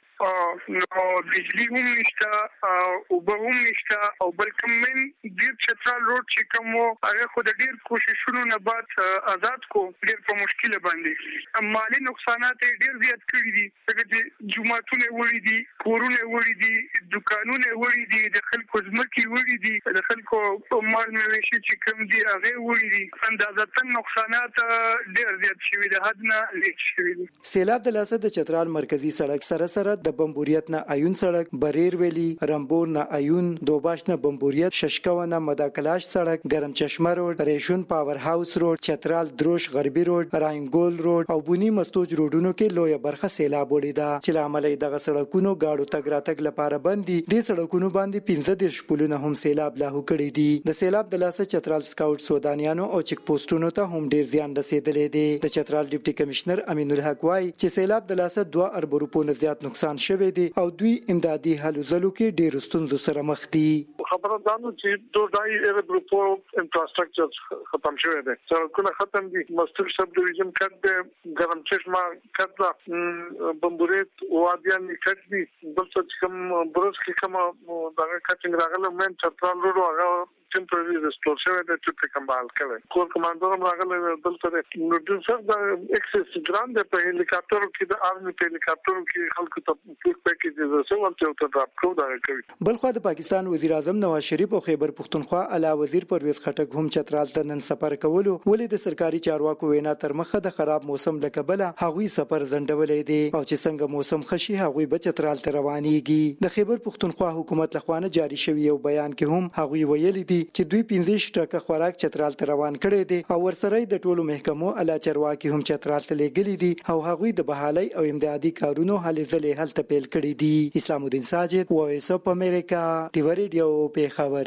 نو بجلی هم نشته اوبه هم نشته او بل کوم من ډیر چترال روډ چې کوم هغه خو د ډیر کوششونو نه بعد آزاد کو ډیر په مشکله باندې مالی نقصانات ډیر زیات کړي دي. څنګه جمعهتونه وړي دي، کورونه وړي دي، دکانونه وړي دي، د خلکو ځمکې وړي دي، د خلکو مال مویشي چې کوم دي هغه وړي دي. اندازتن نقصانات ډیر زیات شوي دي، حد نه زیات شوي دي. سیلاب د لاسه د چترال مرکزی سړک سره سره د بمبوریت نه ایون سړک، بریر ویلی، رمبور نه ایون، دوباش نه بمبوریت، ششکو نه مداکلاش سړک، ګرم چشمه روډ، ریشون پاور هاوس روډ، چترال دروش غربي روډ، راینګول روډ او بونی مستوج روډونو کې لویه برخه سیلاب وړي ده چې لامل یې دغه سړکونو گاډو تګ راتګ لپاره بند دي. د سړکونو باندې پنځه دېرش پلونه هم سیلاب لاهو کړي دي. د سیلاب د لاسه چترال سکاوټ سودانیانو او چک پوسټونو ته هم ډیر زیان رسیدلی دی. د چترال ډیپټي کمشنر امین الحق وایي چې سیلاب د لاسه دوه ارب روپو نه زیات نقصان شوی دی او دوی امدادي هلو ځلو کې ډیر ستونزو سره مخ دي. خبره دا نو چې دوه ارب روپو انفراستراکچر ختم شوی دی، سړکونه ختم دي، مستر سب ډیویژن کټ دی، ګرم چشمه کټ ده، بمبوریت وادیان کټ دي، بل څه کوم بروز کې کوم دغه کټینګ راغله مین چترال روډ هغه ټمپرری ریسټور شوی دی چې کمبال کړي. کور کمانډر هم راغله دلته نو د سر د ایکسس ګراند په هلیکاپټر کې د آرمي په هلیکاپټر کې خلکو ته پوک پیکیج د سوال ته تر راپ کو دا کوي. بلخو د پاکستان وزیر اعظم نواز شریف او خیبر پختونخوا اعلی وزیر پرویز خټک هم چترال ته نن سفر کولو ولې د سرکاري چارواکو وینا تر مخه د خراب موسم لکبله هغوی سفر زندولې دي او چې څنګه موسم خشي هغوی به چترال ته روانيږي. د خیبر پختونخوا حکومت لخوانه جاری شوی یو بیان کې هم هغوی ویلي دي چې دوی پنځه ټکه خوراک چترال ته روان کړي دي او ورسره د ټولو محکمو اعلی چارواکي هم چترال ته لېږلي دي او هغوی د بحالي او امدادي کارونو هلې ځلې هلته پیل کړي دي. اسلام الدین ساجد، وایس اف امریکا، ډیوه ریډیو، پېښور.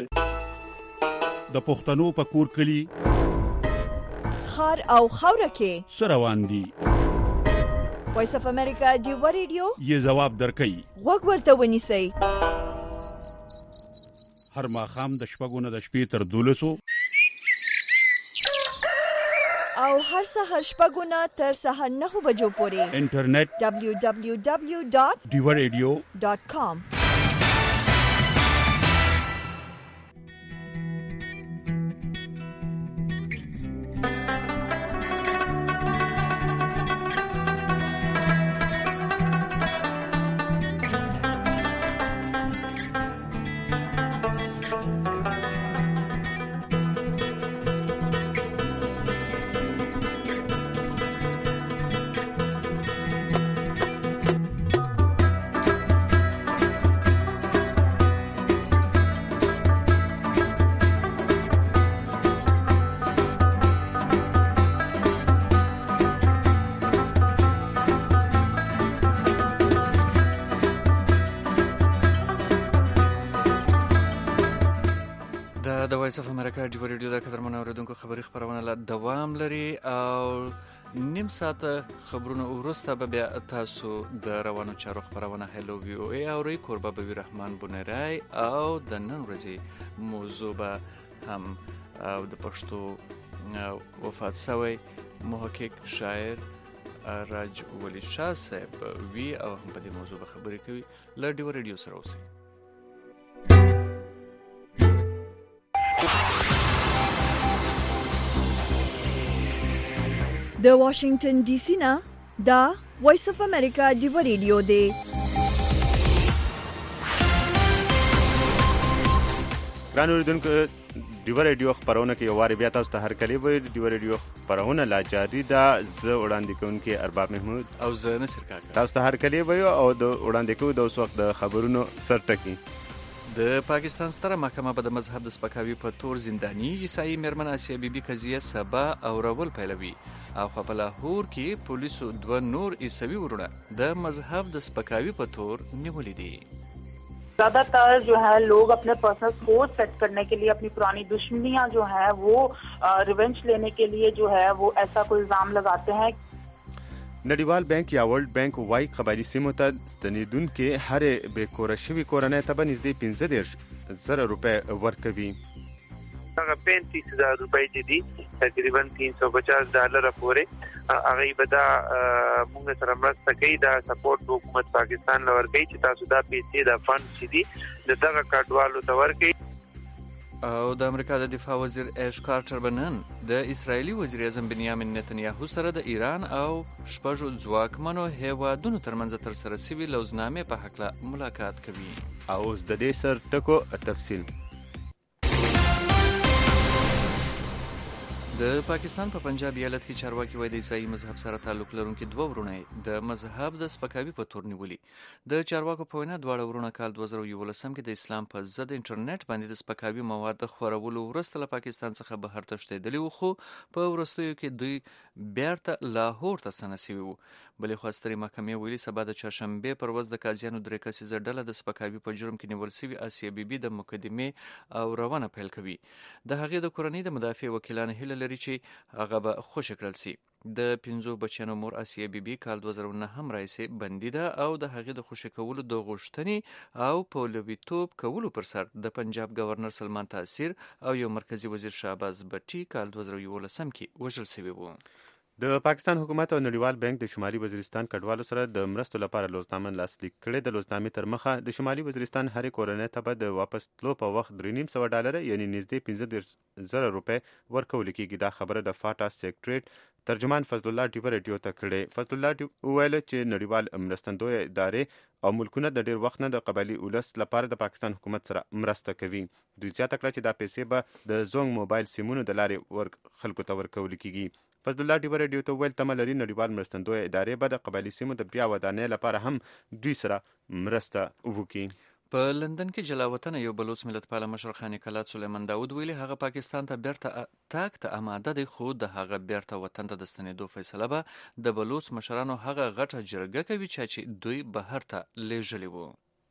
د پښتنو په کور کلی خار او خاوره کې سروان دي. وایس اف امریکا ډیوه ریډیو یې جواب درکړي. وګ ورته ونیسئ. هر ماخام د شپږو نه د شپې تر دولسو او هر سهار شپږو نه تر سهار نهو بجو پورې انټرنیټ دبلیو دبلیو دبلیو ډاٹ ډیوه ریډیو ډاٹ کام. د وایس اف امریکا ډیوه ریډیو د قدرمن اوریدونکو خبري خبرونه لا دوام لري او نیم ساعت خبرونه وروسته به بیا تاسو د روانو چارو خبرونه هلو وی او ای اوري کوربه به رحمان بونرای او د نن ورځې موضوع به هم او د پښتو وفات شوی محقق شاعر راج ولی شاه صاحب وی او هم په دې موضوع به خبرې کوي له ډیو ریډیو سره اوسئ. د واشنگټن ډي سي نه دا وایس اف امریکا ډیو ریډیو دی. ګران اوریدونکو ډیو ریډیو خبرونه کې یو واری بیا تاسو ته هرکلی وایي. ډیو ریډیو خبرونه لا جاری ده. زه وړاندې کوونکی ارباب محمود او زه نصر کاکا تاسو ته هرکلی وایو او د وړاندې کوو د اوس وخت د خبرونو سرټکی. د پاکستان ستره محکمه به د مذهب د سپکاوي په تور زنداني عیسائی میرمن آسیه بیبي قضیه سبا او راول پیلوي او په لاهور کې پولیسو دوه نور عیسوي ورونه د مذهب د سپکاوي په تور نیولې دي. ज्यादातर जो है लोग अपने पर्सनल स्कोर सेट करने के लिए अपनी पुरानी दुश्मनियां जो है वो रिवेंज लेने के लिए जो है वो ऐसा कोई इल्जाम लगाते हैं. نړیوال بانک یا ورلد بانک وايي قبایلی سیمو ته ستنېدونکي هرې بې کوره شوي کورنۍ ته به نږدې پنځه دېرش زره روپۍ ورکوي. هغه پینتیس هزار روپۍ چې دي تقریبا تین سو پچاس ډالره پورې هغه به دا موږ سره مرسته کوي. دا سپورټ حکومت پاکستان لور کوي چې تاسو دا پیسې د فند چې دي د دغه کډوالو ته ورکوي. او د امریکا د دفاع وزیر ایش کارټر بنن د اسرایلی وزیر اعظم بنیامین نتنیاهو سره د ایران او شپږو ځواکمنو هیوادونو ترمنځ تر سره شوي لوزنامې په هکله ملاقات کوي. او اوس د دې سر ټکو تفصیل. د پاکستان په پنجاب ایالت کې چارواکي وایي د عیسائی مذهب سره تعلق لرونکي دوه ورونه د مذهب د سپکاوي په تور نیولي. د چارواکو په وینا دواړه ورونه کال دوه زره یولسم کې د اسلام په ضد انټرنیټ باندې د سپکاوي مواد خورولو وروسته له پاکستان څخه بهر تښتېدلي وو، خو په وروستیو کې دوی بیرته لاهور ته ستانه شوي وو. بلې خوا سترې محکمې ویلي سبا د چهارشنبې پر ورځ د قاضیانو درې کسیزه ډله د سپکاوي په جرم کې نیول شوي آسیه بیبي د مقدمې او روانه پیل کوي. د هغې د کورنۍ د مدافع وکیلان هیله لري چې هغه به خوشي کړل شي. د پنځو بچیانو مور آسیه بیبي کال دوه زره نهم راهیسې بندي ده او د هغې د خوشي کولو د غوښتنې او پولویتوب کولو پر سر د پنجاب گورنر سلمان تاثیر او یو مرکزی وزیر شهباز بټي کال دوه زره یولسم کې وژل شوي وو. د پاکستان حکومت او نړیوال بانک د شمالي وزیرستان کډوالو سره د مرستو لپاره لوزنامه لاسلیک کړې. د لوزنامې تر مخه د شمالي وزیرستان هرې کورنۍ ته به د واپس تلو په وخت درې نیم سوه ډالره یعنې نږدې پنځه دېرش زره روپۍ ورکول کېږي. دا خبره د فاټا سیکریټریټ ترجمان فضل الله ډیو ریډیو ته کړې. فضل الله وویل چې نړیوال مرستندویه ادارې او ملکونه د ډیر وخت نه د قبایلي ولس لپاره د پاکستان حکومت سره مرسته کوي. دوی زیاته کړه چې دا پیسې به د زونګ موبایل سیمونو د لارې ور خلکو ته ورکول کېږي. فضل الله ډیو ریډیو ته وویل تمه لري نړیوال مرستندویه ادارې به د قبایلي سیمو د بیا ودانۍ لپاره هم دوی سره مرسته وکړي. په لندن کې جلاوطن یو بلوچ ملتپاله مشر خان کلات سلیمان داود ویلي هغه پاکستان ته بیرته تاک ته آماده دی، خو د هغه بیرته وطن ته د ستنېدو فیصله به د بلوچ مشرانو هغه غټه جرګه کوي چې دوی بهر ته لیږلي وو.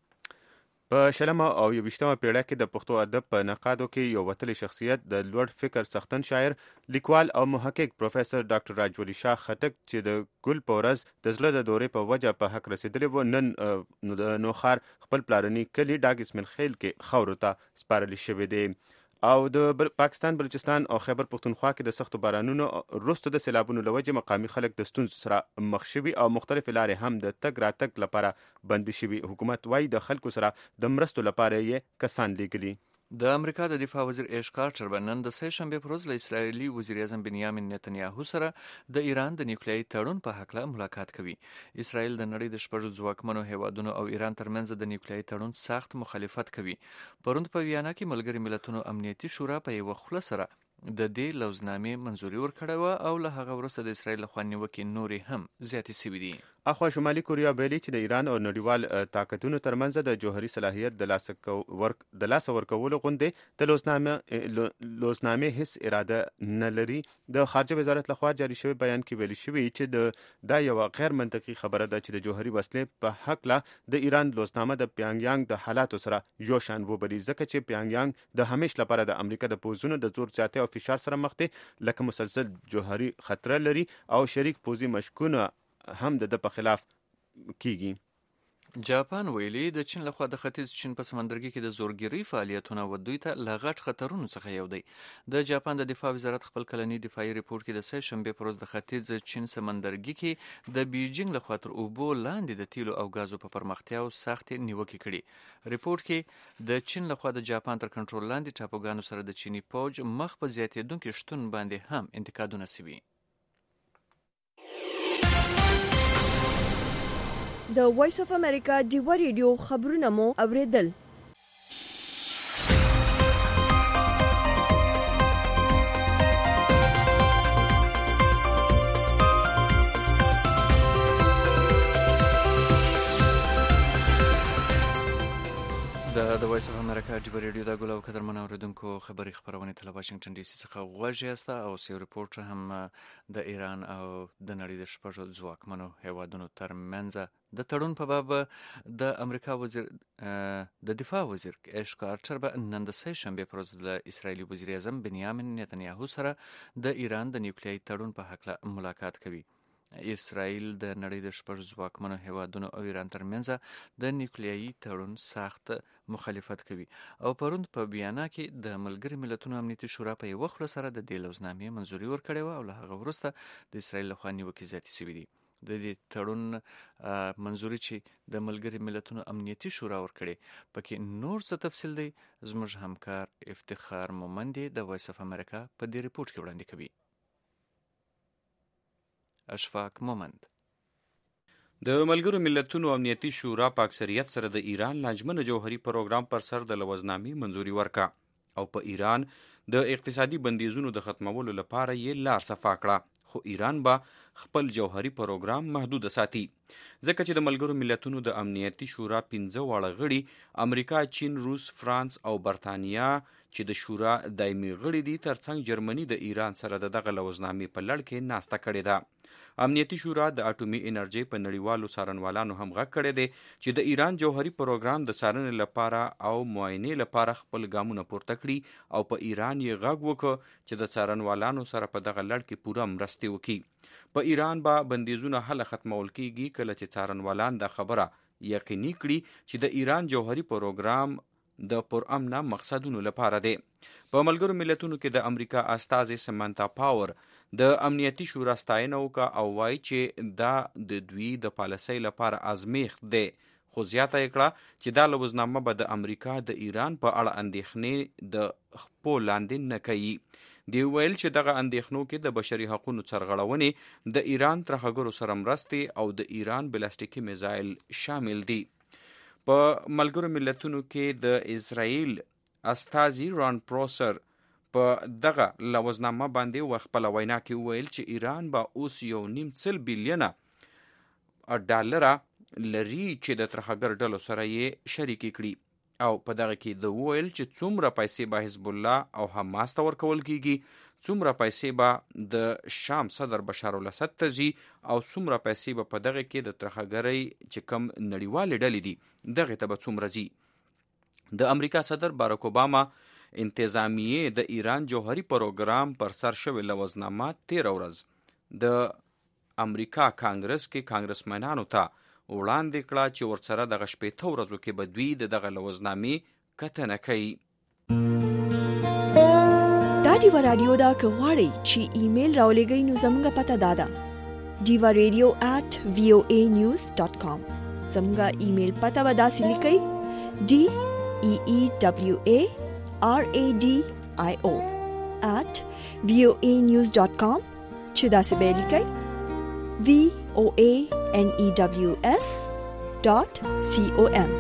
په شلمه او یویشتمه پیړۍ کې د پښتو ادب په نقادو کې یو وتلی شخصیت د لوړ فکر څښتن شاعر، لیکوال او محقق پروفیسر ډاکټر راج ولی شاه خټک چې د ګل په ورځ د زړه د دورې په وجه په حق رسېدلی و، نن د نوخار خپل پلارني کلي ډاګ اسماعیل خیل کې خاورو ته سپارلی شوی دی. او د پاکستان بلوچستان او خیبر پختونخوا کې د سختو بارانونو وروسته د سیلابونو له وجې مقامي خلک د ستونزو سره مخ شوي او مختلفې لارې هم د تګ راتګ لپاره بندي شوي. حکومت وايي د خلکو سره د مرستو لپاره یې کسان لیږلي. د امریکا د دفاع وزیر ایش کارټر به نن د سه شنبې پر ورځ له اسرایلي وزیر اعظم بنیامین نتنیاهو سره د ایران د نیوکلیایي تړون په هکله ملاقات کوي. اسرایل د نړۍ د شپږو ځواکمنو هیوادونو او ایران ترمنځ د نیوکلیایي تړون سخت مخالفت کوي. پروند په ویانا کې ملګري ملتونو امنیتي شورا په یوه خوله سره د دې لوزنامې منظوري ورکړې وه او له هغه وروسته د اسرایل لخوا نیوکې نورې هم زیاتې شوي دي. اخوا شمالي کوریا ویلي چې د ایران او نړیوال طاقتونو ترمنځ د جوهري صلاحیت د لاس ورک د لاس ورکولو غونډې د لوزنامه لوزنامې هیڅ اراده نه لري. د خارجه وزارت لخوا جاری شوی بیان کې ویل شوی چې د دا یو غیر منطقي خبره ده چې د جوهري وسلې په حق لا د ایران لوزنامه د پیانګیانګ د حالاتو سره یو شان وبري، ځکه چې پیانګیانګ د همیش لپاره د امریکا د پوزونو د زور زیاتۍ او فشار سره مخ دي، لکه مسلسل جوهري خطر لري او شریک پوزي مشکونه هم د په خلاف کیږي. جاپان ویلي د چین لخوا د ختیځ چین په سمندرګي کې د زورګيري فعالیتونه و دوی ته له غټ خطرونو څخه یو دی. د جاپان د دفاع وزارت خپل کلنی دفاعي ریپورت کې د سه شنبه پر ورځ د ختیځ چین سمندرګي کې د بیجینګ لخوا تر اوبو لاندې د تیلو او غازو په پرمختیا او سختې نیوکې کړي. ریپورت کې د چین لخوا د جاپان تر کنټرول لاندې ټاپوګانو سره د چینی پوج مخ په زیاتېدونکو شتون باندې هم انتقادونه سوي. د وایس اف امریکا ډیوا ریډیو خبرونه مو اوریدل. د وایس اف امریکا ډیوا ریډیو د ګلو قدرمن اوریدونکو خبري خبرونه تل واشنگټن ډي سي څخه غوږی است او سی ریپورت هم د ایران او د نړۍ د شپږو ځواکمنو هیوادونو ترمنځ د تړون په باب د امریکا وزیر د دفاع وزیر اش کارټر به نن د سه شنبه پر ورځ د اسرایلی وزیر اعظم بنیامین نتنیاهو سره د ایران د نیوکلیري تړون په حق ملاقات کوي. اسرائیل د نړۍ د شپږ ځواکمنو هیوادونو او ایران ترمنځ د نیوکلیري تړون سخت مخالفت کوي او پروند په بیانات کې د ملګری ملتونو امنیتي شورا په یو خله سره د دې لوزنامې منځوري ورکړې و او له هغه وروسته د اسرائیل لخوا نیوکې زیاتې شوې دي. د دې تړون منځوري چې د ملګری ملتونو امنیتي شورا ورکړي پکې نور څه تفصیل دی زموږ همکار افتخار مومندي د وایس اف امریکا په دې ریپورت کې وړاندې کوي. اشفاق مومند د ملګرو ملتونو امنیتي شورا په اکثریت سره د ایران لاجمن جوهري پروګرام پر سر د لوزنامې منځوري ورکا او په ایران د اقتصادي بندیزونو د ختمولو لپاره یې لار صفا کړه، خو ایران به خپل جوهري پروګرام محدود ساتي ځکه چې د ملګرو ملتونو د امنیتي شورا پنځه واړه غړي امریکا، چین، روس، فرانس او برتانیا چې د شورا دایمي غړي دي ترڅنګ جرمني د ایران سره د دغه لوزنامې په لړ کې ناسته کړې ده. امنیتي شورا د اټومي انرژي په نړیوالو څارنوالانو هم غږ کړی دی چې د ایران جوهري پروګرام د څارنې لپاره او معاینې لپاره خپل ګامونه پورته کړي او په ایران یې غږ وکړ چې د څارنوالانو سره په دغه لړ کې پوره مرستې وکړي. په ایران به بندیزونه هله ختمول کیږي کله چې څارنوالان دا خبره یقیني کړي چې د ایران جوهري پروګرام د پرامنه مقصدونو لپاره دی. په ملګرو ملتونو کې د امریکا استازي سمانتا پاور د امنیتي شورا ستاینه وکړه او وایي چې دا د دوی د پالیسۍ لپاره ازمیښت دی، خو زیاته یې کړه چې دا لوزنامه به د امریکا د ایران په اړه اندېښنې د خپو لاندې نه کوي. دی ویل چې دغه اندېښنو کې د بشري حقوقو سرغړونې، د ایران ترهګرو سره مرستې او د ایران بلاستیکي میزایل شامل دي. په ملګرو ملتونو کې د اسرائیل استازي ران پروسر په دغه لوزنامه باندې و خپل وینا کې ویل چې ایران به اوس یو نیم سل بیلیونه ډالر لري چې د ترهګر ډلو سره یې شریک کړي او په دغه کې د ویل چې څومره پیسې به حزب الله او حماس ته ورکول کیږي، څومره پیسې به د شام صدر بشار الاسد ته ځي او څومره پیسې به په دغه کې د ترهګرۍ چې کم نړیوالې ډلې دي دغه ته به څومره ځي. د امریکا صدر باراک اوباما انتظامیه د ایران جوهري پروګرام پر سر شوی لوزنامه تیر ورځ د امریکا کانګرس کې کانګرسمنانو ته وړاندې کړه چې ورسره دغه شپېته ورځو کې به دوی د دغه لوزنامې کتنه کوي. دا ډیوا رادیو دا که غواړئ چې ایمیل راولېږئ نو زموږ پته دا ده ډیوا ریډیو ایٹ وی او ای نیوز ډاٹ کام. زموږ ایمیل پته به داسې لیکئ ډي ای ای ډبلیو ای آر ای ډي آی او ایٹ وی او ای نیوز ډاٹ کام چې داسې به لیکئ وی او ای ان ای ډبلیو اس ډاٹ سی او ام.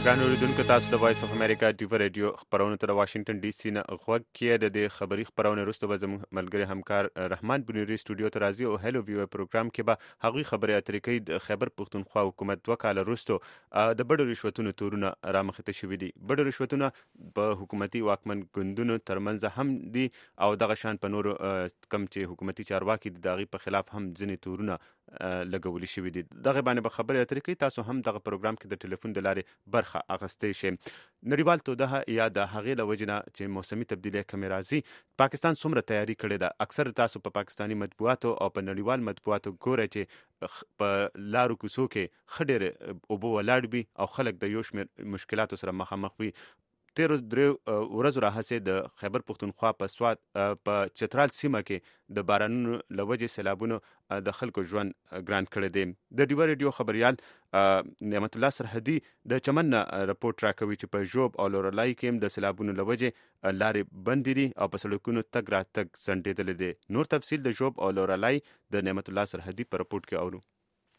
ګران اوریدونکو تاسو د وایس اف امریکا ډیو ریډیو خبرونه تر واشنگټن ډي سي نه غوږ کې د دې خبري خبرونه وروسته به زموږ ملګری همکار رحمان بنوري سټوډیو ته راځي او هلو ویو پروګرام کې به هغوی خبرې اترې کوي د خیبر پښتونخوا حکومت دوه کاله وروسته د بډو رشوتونو تورونه رامخته شوي دي. بډو رشوتونه په حکومتي واکمن ګوندونو ترمنځ هم دي او دغه شان په نورو کم چې حکومتي چارواکي دي دغه په خلاف هم ځینې تورونه لګولي شوي دي. دغه باندې به خبرې اترې کوي. تاسو هم دغه پروګرام کې د ټلیفون د لارې برخه اخستې شي. نړیوال توده یا د هغې له وجې نه چې موسمي تبدیلي کمې راځي پاکستان څومره تیاری کړې ده. اکثر تاسو په پا پاکستاني مطبوعاتو او په نړیوال مطبوعاتو ګورئ چې په لارو کوڅو کې ښه ډېرې اوبه ولاړ وي او خلک د یو شمېر مشکلاتو سره مخامخ وي. تیرو درې ورځو راهیسې د خیبر پښتونخوا په سوات په چترال سیمه کې د بارانونو له وجې سیلابونو د خلکو ژوند ګران کړی دی. د ډیو ریډیو خبریال نعمت الله سرحدي د چمن رپورټ راکوي چې په ژوب او لورلای کې هم د سیلابونو له وجې لارې بندې دي او په سړکونو تګ راتګ ځنډېدلی دی. نور تفصیل د ژوب او لورلای د نعمت الله سرحدي په رپورټ کې اورو.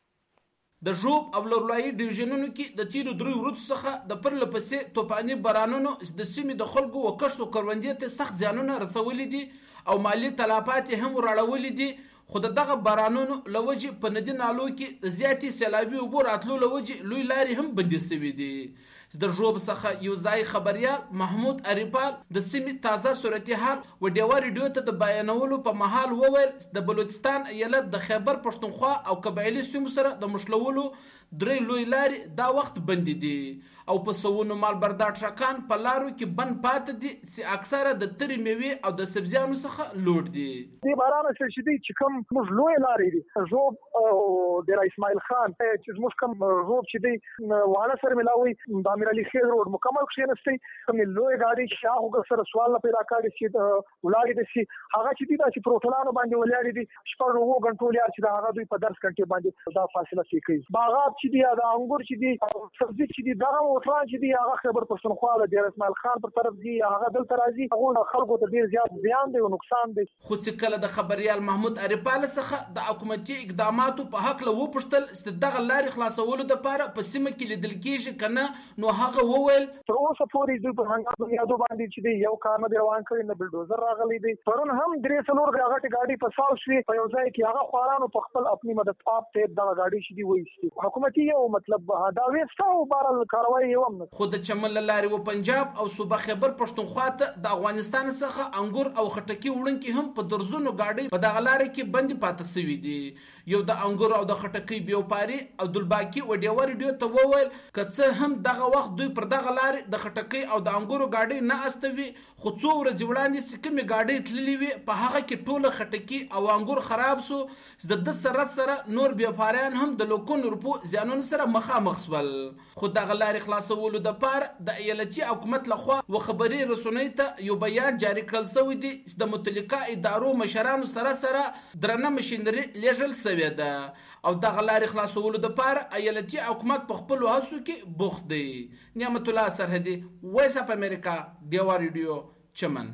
د ژوب او لورلایي ډیویژنونو کې د تیرو درې ورځو څخه د پرله پسې توپاني بارانونو د سیمې د خلکو او کښتو کروندې ته سخت زیانونه رسولي دي او مالی تلفات هم راړولي دي. خو دغه بارانونو له وجې په ندي نالو کې د زیاتې سیلابي اوبو راتلو له وجې لوی لارې هم بندې شوي دي. د ژوب څخه یو ځای خبریال محمود اریپال د سیمې تازه صورتحال و ډیوا ریډیو ته د بیانولو په مهال وویل د بلوچستان ایالت د خیبر پښتونخوا او قبایلي سیمو سره د مشلولو درې لوی لارې دا وخت بندې دي او په سوونو مالبردار ټرکان په لارو کې بند پاتې دي چې اکثره د ترې میوې او د سبزیانو څخه لوړ دي. د باران سره شدي چې کوم موږ لوی لارې دي ژوب او د اسماعیل خان چې موږ کوم ژوب چې دی وانه سره ملاوي د امیر علي خیر روډ مکمل کښینستي کوم لوی گاډي چې هغه سره سوال نه پیدا کړي چې ولاړې دي چې هغه چې دی چې پروتولانو باندې ولاړې دي شپږ وو غنټو لار چې دا هغه دوی په درس کنټي باندې دا فاصله کې کوي. باغات چې دی دا انګور چې دی سبزي چې دی دا وټران چې دی هغه خیبر پښتونخوا د ډیر اسماعیل خان پر طرف دی هغه دلته راځي هغه خلکو ته ډیر زیات زیان دی او نقصان دی. خو چې کله د خبريال محمود اریپال څخه د حکومتي اقداماتو په حق له وپښتل چې دغه لارې خلاصولو لپاره په سیمه کې لیدل کېږي کنه نو هغه وویل تر اوسه پورې دوی په هنګامو یادو باندې چې دی یو کار نه روان کړی نه بلډوزر راغلی دی. پرون هم درې څلور غاټي گاډي په ساو شوي په یو ځای کې هغه خوارانو په خپل خپل مدد پاپ ته دغه گاډي چې دی وایي حکومتي یو مطلب دا وېستاو بارل کاروي یو هم خو د چمن لارې و پنجاب او صوبه خیبر پښتونخوا ته د افغانستان څخه انګور او خټکی وړونکي هم په درزونو گاډي په دغه لارې کې بند پاتې شوي دي. یو د انګور او د خټکی بیوپاري عبدالباقی و ډیوا ریډیو ته وویل کڅه هم دغه وخت دوی پر دغه لارې د خټکی او د انګورو گاډي نه استوي خو څو ورځې وړاندې سکمې گاډي تللې وي په هغه کې ټوله خټکی او انګور خراب سو د د سره سره نور بیوپاریان هم د لوکون روپو زیانونو سره مخامخ شول. خو دغه لارې خلاصولو د پاره د ایالتي حکومت لخوا و خبري رسنۍ ته یو بیان جاری کړل شوی دی چې د متعلقه ادارو مشرانو سره سره درنه مشینري لیږل شوی ده او دغه لارې خلاصولو د پاره ایالتي حکومت په خپل هڅو کې بوخت دی. نعمت الله سرحدي وایس اپ امریکا ډیوا ریډیو چمن.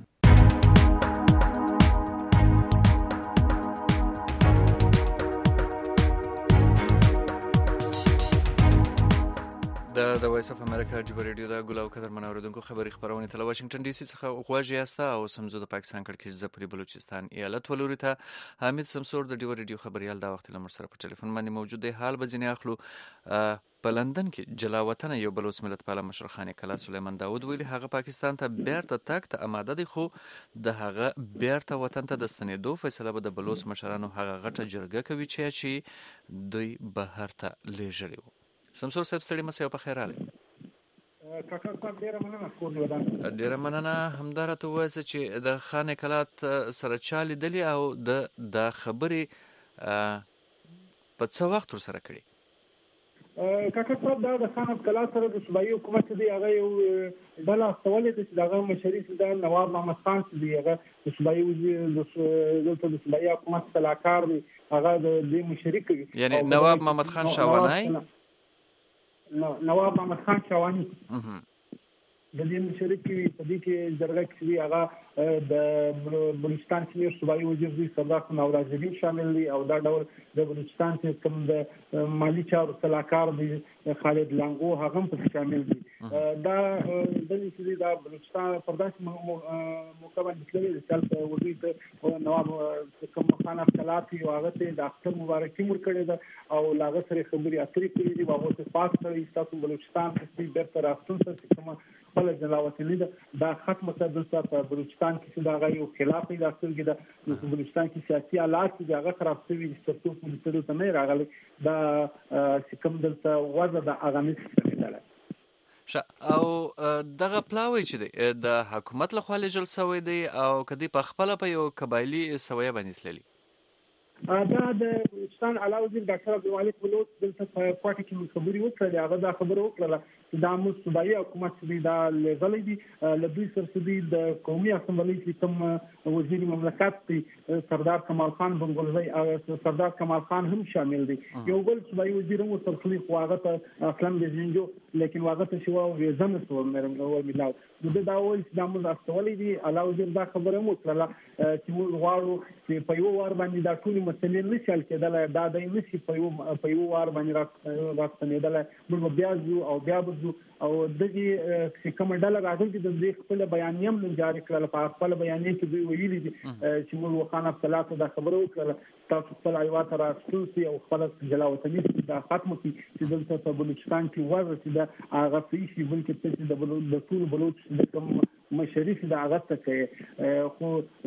د د وایس اف امریکا ډیو ریډیو دا ګل او قدر منوردونکو خبري خبرونه تل واشنگټن ډي سي څخه غواړي یاستا او سمزو د پاکستان کړکېچ زپري بلوچستان ایالت ولوري ته حامد سمسور د ډیو ریډیو خبريال دا وخت لمر سره په ټلیفون باندې موجود دی. حال بځنی اخلو په لندن کې جلاوطن یو بلوچ ملت پاله مشرخان کلا سلیمان داوود ویلي هغه پاکستان ته بیرته تک ته آماده دي خو د هغه بیرته وطن ته د ستنېدو فیصله به د بلوچ مشرانو هغه غټه جرګه کوي چې دوی بهر ته لیږلي وو. سمسور صاحب ستړي مسئ په خیر راغلی. کاکا صاحب ډیره مننه کور دی ودان ډیره مننه همدار ته وایي چې د خان کلات سره چالي دلی او د د خبرې په څو وخت سره کړی. کاکا صاحب دا د خان کلات سره د صوبایي حکومت دی هغه یو بل استولې چې دغه مشري د نواب محمد خان دی هغه د صوبایي وزیر د صوبایي حکومت سلاکار دی هغه د دې مشري کوي یعنی نواب محمد خان شاوانای نواب محمد خان شاوانی د دې مشرک کې په دې کې جرګه کې هغه د بلوچستان کې صوبایي وزیر دی سردار نوازالدین شامل دي او دا ډول د بلوچستان کې کوم د مالی چارو سلاکار دی خالد لانګو هغه هم شامل دي دا د دې د بلوچستان پرداش مکمل مثلی د سلف وزیر نواب کوم خان اختلافي او هغه ته د اختر مبارکي مور کړی دا او لاغه سره خبري اترې کړې دي هغه ته پاک کړی تاسو بلوچستان کې بیرته راستون څه کوم خپل جلاوطنی دا ختم کړل په بلوچستان کې دا غي خلاف دی راستل کې د بلوچستان کې سیاسي حالات چې هغه خراب شوي دي چې په پولیسو ته نه راغلي دا کوم دلته وضع د اغامس څخه او دغه پلاوی چې دی د حکومت له خوا لېږل شوی دی او کدی په خپل په یو قبایلی سویه باندې تللی دا د بلوچستان علاوه وزیر ډاکټر عبدالمالک بلوچ دلته په کوټه کې خبري وکړه هغه دا خبره وکړه دا مو صوبایي حکومت دی دا لېږلې دي له دوی سره دی د قومي اسمبلی کې کوم وزیر مملکت دی سردار کمال خان بنګلزی او سردار کمال خان هم شامل دي یو بل صوبایي وزیر مو ترخلی خواغه ته اصلا د جنجو لیکن واغه ته شو ویزن سو مې نو ملاو د دا وایي چې د موږ استولې دي علاوه وزیر دا خبره مو کړله چې موږ غواړو چې په یو وار باندې دا ټول مسلې نشل کېدل دا د نشي په یو په یو وار باندې راځنېدل موږ بیا ځو او بیا بځو او دغه کوم ډله راغلي د دې خپل بیانیم نن جاری کړل په خپل بیانیه کې دوی ویلي دي چې موږ وخانه خپل دا خبره وکړه تاسو خپل ایوات راستوسي او خپل جلاوطنی دا ختم کی چې دلته په بلوچستان کې وایي چې دا هغه شي بلکې چې د بلوچ د ټول بلوچ د کوم مشرف د هغه څخه خو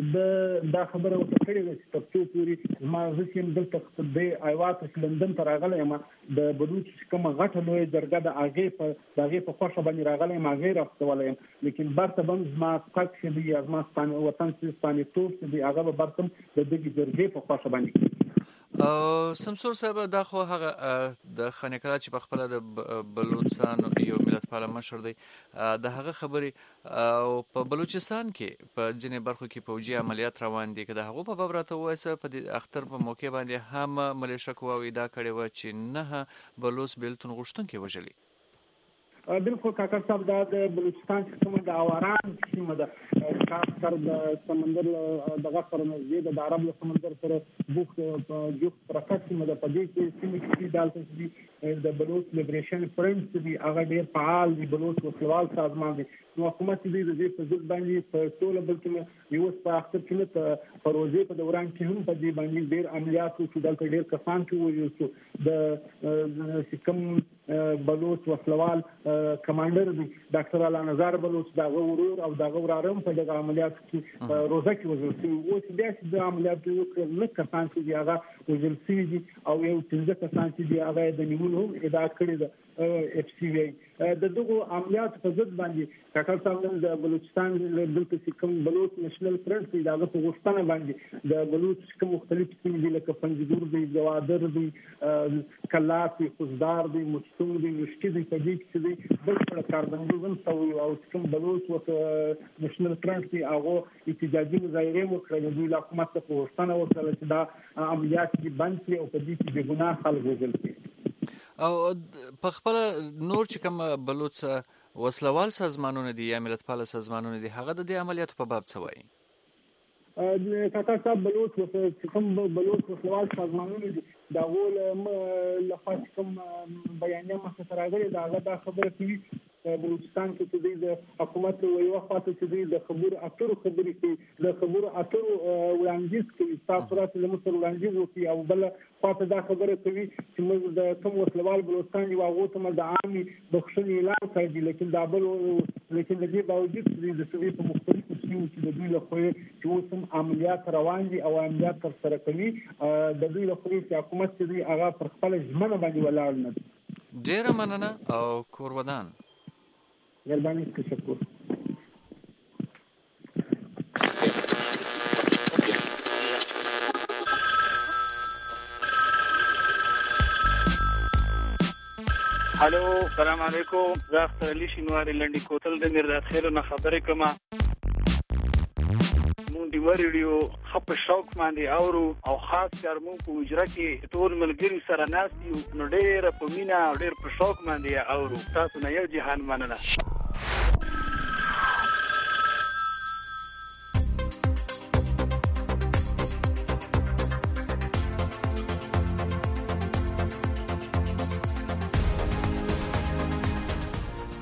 د دا خبره وکړه چې تاسو پوری ما ځکه دلته د ایوات لندن ته راغلی یم د بلوچ کوم غټه لوی درګه د هغه په دغه په خوښه باندې راغلی یم هغه راستولای لیکن برته بم ما پک شي دی از ما ستانه وطن ستانه ټول دی هغه به برتم د دغه درګه په خوښه باندې او سمسور صاحب دا خو هغه د خانقاه چې په خپل د بلوچستان یو ملت پاله مشر دی د هغه خبري او په بلوچستان کې په ځینې برخو کې فوجي عملیات روان دي که د هغه په باب راته وایسه په اختر په موقع باندې هم ملیشه قواوی دا کړي و چې نه بلوچ بیلتون غوښتونکي وژلي بالکل کاکا صاحب دا د بلوچستان کوم د اواران سیمه ده خاص کر د سمندر دغه سره نږدې د عرب له سمندر سره بوخت جوخت پرکټ سیمه ده په دې کې سیمه کې دالته دي د بلوچ لیبریشن فرنٹ دی هغه ډیر فعال دی بلوچ وسلوال سازمان دی نو حکومت دی د دې په ځل باندې په ټول بلکې یو څه اخر کې ته پروژې په دوران کې هم په دې باندې ډیر عملیات او دلته ډیر کسان کې وایي د کوم بلوچ وسلوال کمانډر دی ډاکټر اعلی نظر بلوچ دا ورور او دا ورارم په دغه عملیات کې روزه کې وزرسي او چې بیا چې د عملیات وکړ نه کسان چې هغه وزرسي دي او یو څنګه کسان چې هغه د نیولو ادا کړی ده اف سی وی د دغه عملیات په ضد باندې کاکل صاحب د بلوچستان د دلته کوم بلوچ نېشنل فرنٹ دی دا په غوښتنه باندې د بلوچ کوم مختلف سیمې دي لکه پنځګور دی جوادر دی کلاف دی خوزدار دی مستون دی مشکی دی په دې کې دی بل کاربندوزم سوي او کوم بلوچ او نېشنل فرنٹ دی هغه احتجاجي مظاهره وکړه د حکومت ته غوښتنه وکړه چې دا عملیات دي بند کړي او په دې کې د ګناه خلک وژل کړي او په خپل نور چې کوم بلوچ وسلوال سازمانونه دي یا ملت پاله سازمانونه دي هغه د دې عملیاتو په باب څه وایي کاکا صاحب بلوچ کوم بلوچ وسلوال سازمانونه دي دا ول لخوا کوم بیانیه مخه راغلي دا هغه دا خبره کوي بلوچستان کې د حکومت وی وخت چې د خبر اترو خبرې کې د خبر اترو وړاندیز کوي تاسو راته له مصر وړاندیز وکړي او بل خاطر دا خبره کوي چې موږ د کوم وسلوال بلوچستان یو غوته د عامي بخښنې اعلان کړی لیکن دا بل لیکن د دې باوجود د سوي په مختلفو سیمو کې د دوی له خوا چې اوسم عملیات روان دي او عملیات تر سره کوي د دوی له خوا چې حکومت دې هغه پر خپل ژمنه باندې ولاړ نه دي ډیره مننه او کورودان مهرباني تشکر هلو سلام علیکم زاخت علی شینواری لنډی کوتل د مرداد خیرو نه خبرې کوم مونږ دی ریډیو خپ شوق باندې اورو او خاص کار مونږ په اجرا کې ټول ملګری سره ناس یو نو ډېر په مینا ډېر په شوق باندې اورو تاسو نه یو جهان مننه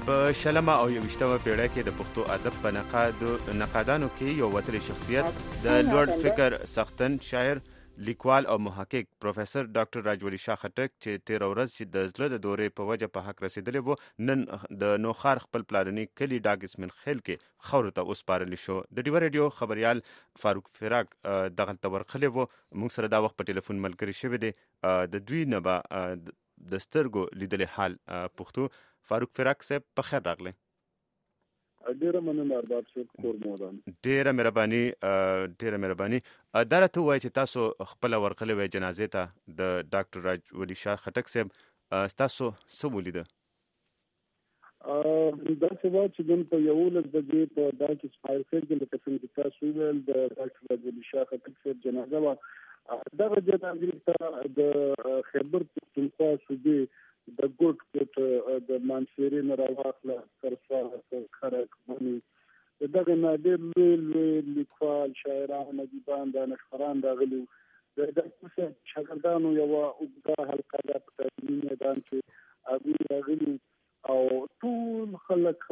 په شلمه او یویشتمه پیړۍ کې د پښتو ادب په نقاد نقادانو کې یو وتلی شخصیت د لوړ فکر څښتن شاعر لیکوال او محقق پروفیسر ډاکټر راجولی شاه خټک چې تیر ورځ چې د زړه د دورې په وجه په حق رسیدلی وو نن د نوخار خپل پلارني کلي ډاګسمن خیل کې خاورو ته وسپارلی شو. د ډیوه ریډیو خبریال فاروق فراق دغلته ورغلی وو. موږ سره دا وخت په ټلیفون ملګری شوی دی. د دوی نه به د سترګو لیدلی حال پښتو. فاروق فراق صاحب په خیر راغلی. ډیره مننه ارباب صاحب کور مودان. ډیره مهرباني ډیره مهرباني. دا راته ووایئ چې تاسو خپله ورغلی وئ جنازې ته د ډاکټر راجولی شاه خټک صاحب. تاسو څه ولیده؟ داسې وه چې نن په یولس بجې په ډاک اسماعیل خیل کې لکه څنګه چې تاسو وویل د ډاکټر راجولی شاه خټک صاحب جنازه وه. دغه جنازې ته د خیبر پښتونخوا صوبې د ګوټ کوټ د مانسیرې نه راواخله کرسوه خرک منې دغه نه ډېر لوی لوی لیکوال شاعران ادیبان دانشوران راغلي وو. د ډاکټر صاحب شاګردانو یوه اوږده حلقه ده په تعلیمي میدان کې هغوی راغلي او ټول خلک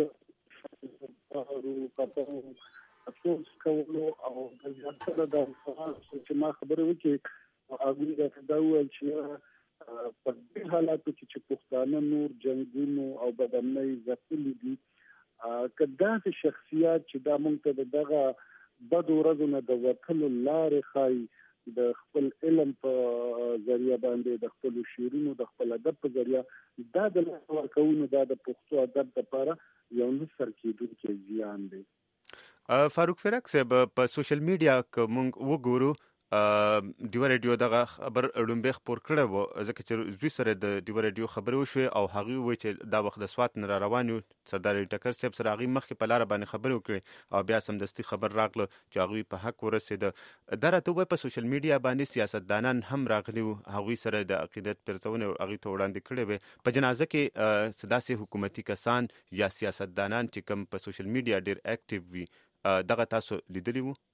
افسوس کولو او د زیاتره دانشوران چې ما خبرې وکړې هغوی راته دا وویل چې په دې حالاتو کې چې پښتانه نور جنګونو او بدامنۍ ځپلي دي که داسې شخصیات چې دا موږ ته د دغه بدو ورځو نه د وتلو لارې ښایي د خپل علم په ذریعه باندې د خپلو شعرونو د خپل ادب په ذریعه دا د لاسه ورکولو دا د پښتو ادب دپاره یو نه سر کېدونکی زیان دی. فاروق فراق صاحب په سوشل میډیا که موږ وګورو ډیوه ریډیو دغه خبر ړومبی خپور کړی و ځکه چې زوی سره د ډیوه ریډیو خبرې وشوې او هغوی وویل چې دا وخت د سوات نه را روان یو سردار علي ټکر صاحب سره هغوی مخکې په لاره باندې خبرې وکړې او بیا سمدستي خبر راغله چې هغوی په حق ورسېده. دا راته ووایه په سوشل میډیا باندې سیاستدانان هم راغلي وو هغوی سره د عقیدت پرځونې هغوی ته وړاندې کړې وې. په جنازه کې څه داسې حکومتي کسان یا سیاستدانان چې کوم په سوشل میډیا ډېر اکټیو وي دغه تاسو لیدلی وو؟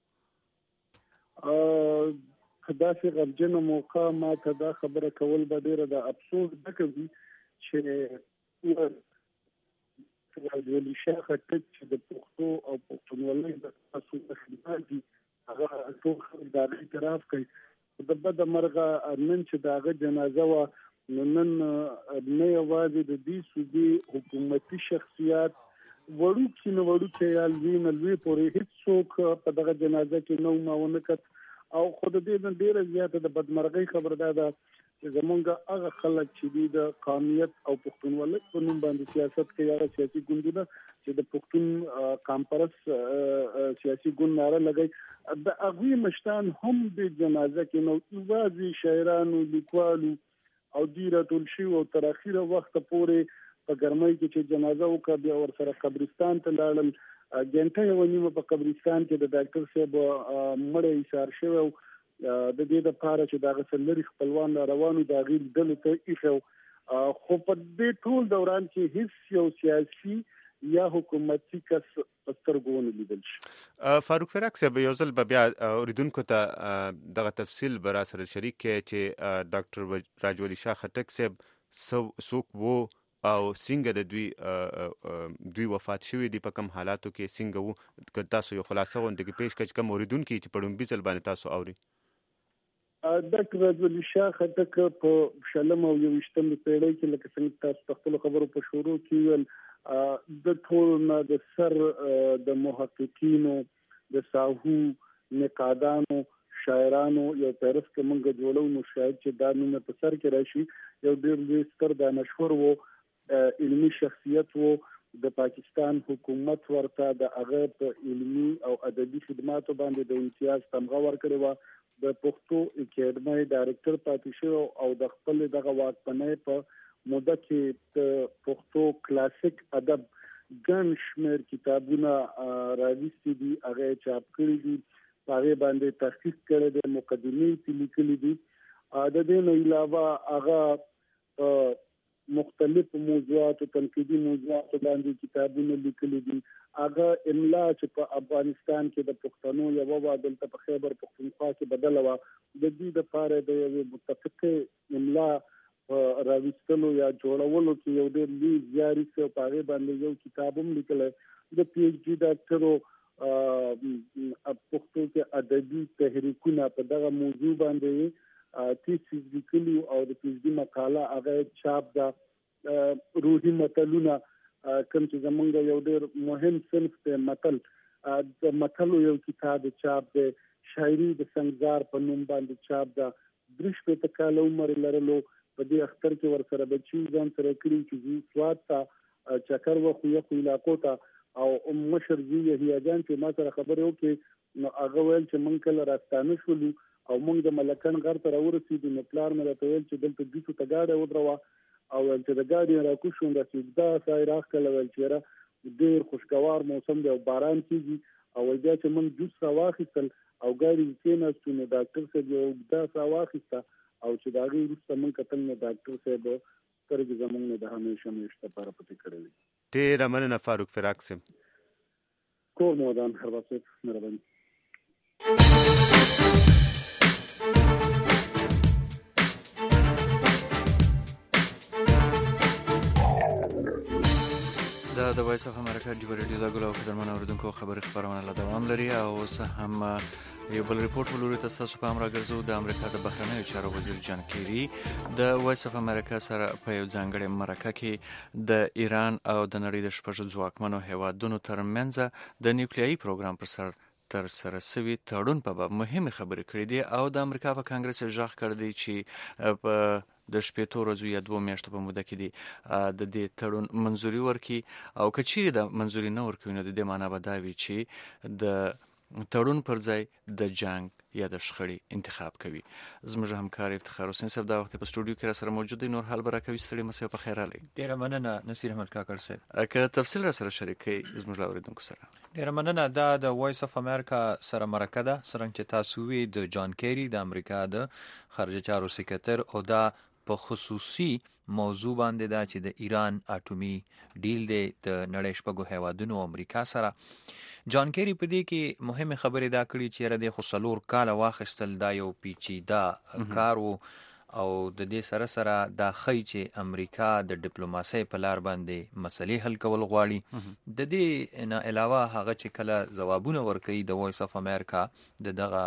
داسې غمجنه موقع ما ته دا خبره کول به ډېره د افسوس ډکه وي چې راجولی شاه خټک چې د پښتو او پښتونولۍ د تاسو خدمات دي هغه ټول خلک د هغه اعتراف کوي. د بده مرغه نن چې د هغه جنازه وه نو نن نه یوازې د دې صوبې حکومتي شخصیات وړوکي نه وړوکي یا لوی نه لوی پورې هېڅوک په دغه جنازه کې نه ومه ونه کت او خو د دې نه ډېره زیاته د بدمرغۍ خبره دا ده چې زمونږ هغه خلک چې دي د قومیت او پښتونولۍ په نوم باندې سیاست کوي هغه سیاسي ګوندونه چې د پښتون کانفرنس سیاسي ګوند ناره لګوي د هغوی مشران هم د جنازه کې نو یوازې شاعرانو لیکوالو او دوی راټول شوي او تر اخره وخته پورې په ګرمۍ کې چې جنازه وکړه بیا ورسره قبرستان ته لاړل. ګنټه یوه نیمه په قبرستان کې د ډاکټر صاحب مړی ایثار شوی او د دې دپاره چې د هغه څه لرې خپلوان را روانو د هغې لیدلو ته ایښی خو په دې ټول دوران کې هیڅ یو سیاسي یا حکومتي کس په سترګو ونه لیدل شي. فاروق فراق صاحب یو ځل به بیا اورېدونکو ته دغه تفصیل به را سره شریک کړئ چې ډاکټر راجولی شاه خټک صاحب څوک وو او څنګه د دوی دوی وفات شوي دي په کوم حالاتو کې څنګه وو که تاسو یو خلاصه غوندې پیش کړئ چې کوم اورېدونکي چې په ړومبي ځل باندې تاسو اوري. ډاکټر راجولی شاه خټک په شلم او یویشتمې پیړۍ کې لکه څنګه تاسو په خپلو خبرو په شروع کې ویل د ټولو نه د سر د محققینو د ساهو نقادانو شاعرانو یو فهرست کې موږ جوړو نو شاید چې دا نومونه په سر کې راشي یو ډېر لوی ستر دانشور و علمي شخصیت و د پاکستان حکومت ورته د هغه په علمي او ادبي خدماتو باندې د امتیاز تمغه ورکړې وه. د پښتو اکیډمۍ ډایرکټر پاتې شوی او د خپل دغه واکمنۍ په موده کې د پښتو کلاسیک ادب ګڼ شمېر کتابونه راویستي دي هغه یې چاپ کړي دي په هغې باندې تحقیق کړی دی مقدمې یې لیکلي دي. د دې نه علاوه هغه مختلفو موضوعاتو تنقیدي موضوعاتو باندې کتابونه لیکلي دي. هغه املا چې په افغانستان کې د پښتنو یوه وه دلته په خیبر پښتونخوا کې بدله وه د دې دپاره د یوې متفقې املا راوستلو یا جوړولو کې یو ډېر لوی زیاري څه پاره باندې یو کتاب هم لیکل د پی ایچ ډي ډاکټرو پښتو کې ادبي تحریکونه په دغه موضوع باندې تیسیس لیکلي او د پی ایچ ډي مقاله هغه چاپ ده روحي متلونه کوم چې زمونږ یو ډېر مهم صنف دی متل د متلو یو کتاب چاپ دی شاعري د سنگزار په نوم باندې چاپ ده درش په تکاله عمر لرلو په دې اختر کې ورسره بچي ځان سره کړی چې سواد ته چکر وخو یو علاقو ته او مشر جی یحیی جان چې ما سره خبرې وکړي نو هغه ویل چې مونږ کله راستانه شولو او مونږ د ملکن غر ته راورسېدو نو پلار مې راته ویل چې دلته بیسو ته ګاډی ودروه او چې د ګاډي راکوشو نو دا سای راخکله ویل چې ډېر خوشګوار موسم دی او باران کېږي او بیا چې مونږ جوس راواخیستل او ګاډي کېناستو نو ډاکټر صاحب یو دا راواخیسته او چې دا غي وروسته مونږ کتل نو ډاکټر صاحب سترګې زمونږ نه د همیشه میشته لپاره پټې کړې وي. ډېره مننه فاروق فراق صاحب. کور مودان هر وخت مهرباني. دا د وایس اف امریکا ډیو ریډیو دا ګلو خدمت اوریدونکو خبري خبرونه لا دوام لري او اوس هم یو بل ریپورت ولوري تاسو په امر راګرځو د امریکا د بهرنیو چارو وزیر جان کیری د وایس اف امریکا سره په یو ځانګړي مرکه کې د ایران او د نړۍ د شپږ ځواکمنو هیوادونو ترمنځ د نیوکلیایي پروګرام پر سر تر سره سوي تړون په باب مهمه خبرې کړې دي او د امریکا په کانګرس ژغ کړ دی چې په د شپېتو ورځو یا دوه میاشتو په موده کې دی د دې تړون منځوري ورکړي او که چیرې د منځوري نه ورکوي نو د دې معنا به دا وي چې د تړون پر ځای د جنگ یا د شخړې انتخاب کوي. زموږ همکار افتخار حسین صاحب دا وخت په سټوډیو کې را سره موجود دی. نور حال به راکوي. ستړي مه شئ، په خیر راغلی. ډېره مننه نصیر احمد کاکړ صاحب. که تفصیل را سره شریک کړئ زموږ له اورېدونکو سره. ډېره مننه. دا د وایس اف امریکا سره مرکه ده څرنګه چې تاسو وی د جان کیری د امریکا د خارجه چارو سکرټر او دا په خصوصي موضوع باندې دا چې د ایران اټومي ډیل دی د نړۍ شپږو هیوادونو امریکا سره. جان کیری په دې کې مهمه خبره دا کړې چې را د خصلور کال واخستل دا یو پیچیده کار وو او د دې سره سره دا خی چې امریکا د ډیپلوماسۍ په لار باندې مسلې حل کول غواړي. د دې نه علاوه هغه چې کله ځوابونه ورکوي د وایس اف امریکا د دغه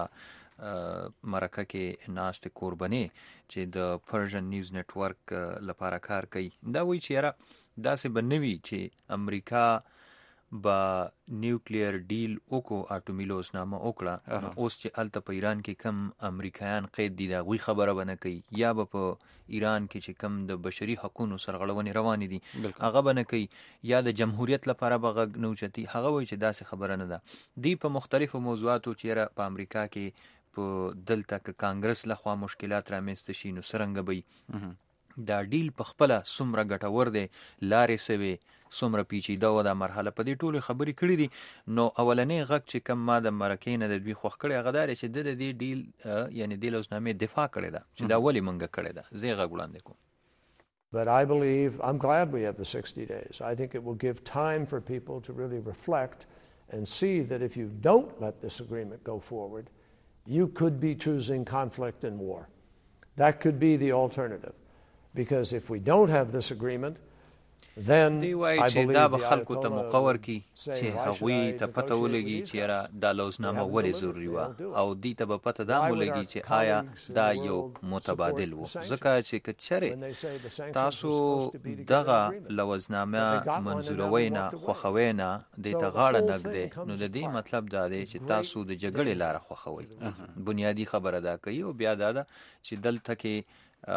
مرکه کې ناست کوربني چې د پرژن نیوز نتورک لپاره کار کوي دا وایي چې یاره داسې به نه وي چې امریکا با نیوکلیر ډیل وکړو اټومي لوزنامه وکړه اوس چې هلته په ایران کې کم امریکایان قید دي د هغوی خبره به نه کوي یا به په ایران کې چې کم د بشري حقونو سرغړونې روانې دي هغه به نه کوي یا د جمهوریت لپاره به غږ نه اوچتي. هغه وایي چې داسې خبره نه ده. دوی په مختلفو موضوعاتو چې په امریکا کې په دلته که کانګرس لخوا مشکلات رامنځته شي نو څرنګه به دا ډیل په خپله څومره ګټور دی لارې سوې څومره پیچیده و دا مرحله په دې ټولې خبرې کړي دي. نو اولنی غږ چې کم ما د مرکې نه د دوی خوښ کړی هغه دا دی چې د دې ډیل یعنې دې لوزنامې دفاع کړې ده چې دا ولې موږ کړې ده. زه یې غږ وړاندې کوم. But I believe, I'm glad we have the sixty days. I think it will give time for people to really reflect and see that if you don't let this agreement go forward, you could be choosing conflict and war. That could be the alternative. Because if we don't have this agreement, then دی وایي چې دا به خلکو ته مقور کی چې هغوی ته پته ولګي چې یاره دا لوزنامه ولې ضروري وه او دوی ته به پته دا هم ولګي چې آیا دا یو متبادل و. ځکه چې که چېرې تاسو دغه لوزنامه منظوروئ نه خوښوئ نه دې ته غاړه نه ږدئ نو د دې مطلب دا دی چې تاسو د جګړې لاره خوښوئ. بنیادي خبره دا کوي او بیا دا ده چې دلته کې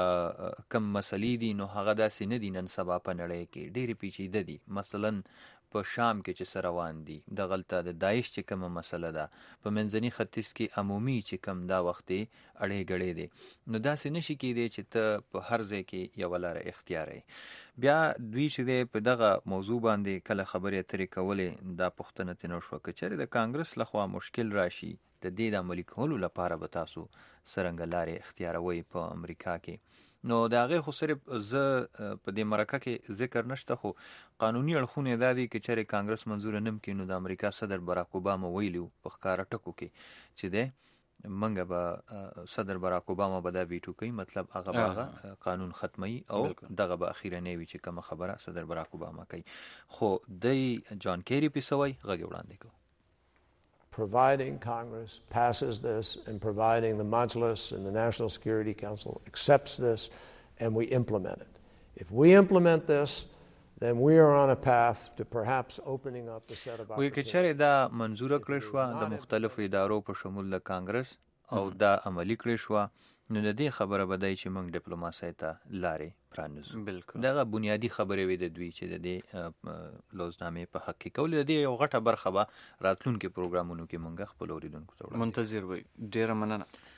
کم مسلې دي نو هغه داسې نه دي نن سبا په نړۍ کې ډېرې پیچیده دي. مثلا په شام کې چې څه روان دي دغلته د داعش چې کومه مسله ده په منځني ختیځ کې عمومي چې کم دا وخت اړې ګړې دي نو داسې نشي کېدی چې ته په هر ځای کې یوه لاره اختیاروي. بیا دوی چې دی په دغه موضوع باندې کله خبرې اترې کولې دا پوښتنه ترې نه وشوه که چېرې د کانګرس لخوا مشکل راشي د دې د عملي کولو لپاره به تاسو څرنګه لارې اختیاروئ په امریکا کې نو د هغې خو صرف زه په دې مرکه کې ذکر نشته خو قانوني اړخونه دا دي که چېرې کانګرس منظوره نه کړي نو د امریکا صدر براک اوباما ویلي په ښکاره ټکو کې چې دی منګه به صدر باراک اوباما به دا ویټو کوي، مطلب هغه هغه قانون ختمي او دغه به اخیرنی وی چې کوم خبره صدر باراک اوباما کوي. خو د جان کیری په سوي غږ وړاندې کو. Providing Congress passes this and providing the Majlis and the National Security Council accepts this and we implement it. If we implement this, then we are on a path to perhaps opening up the set of وی که چېرې دا منظوره کړې شوه د مختلفو ادارو په شمول د کانګرس او دا عملي کړې شوه، نو د دې خبره به دی چې موږ ډیپلوماسۍ ته لارې پرانیزو. بالکل دغه بنیادي خبرې وې د دوی چې د دې لوزنامې په حق کې کول، د دې یو غټه برخه به راتلونکي پروګرامونو کې موږ خپل اوریدونکو ته وړاندې منتظر وي. ډېره مننه.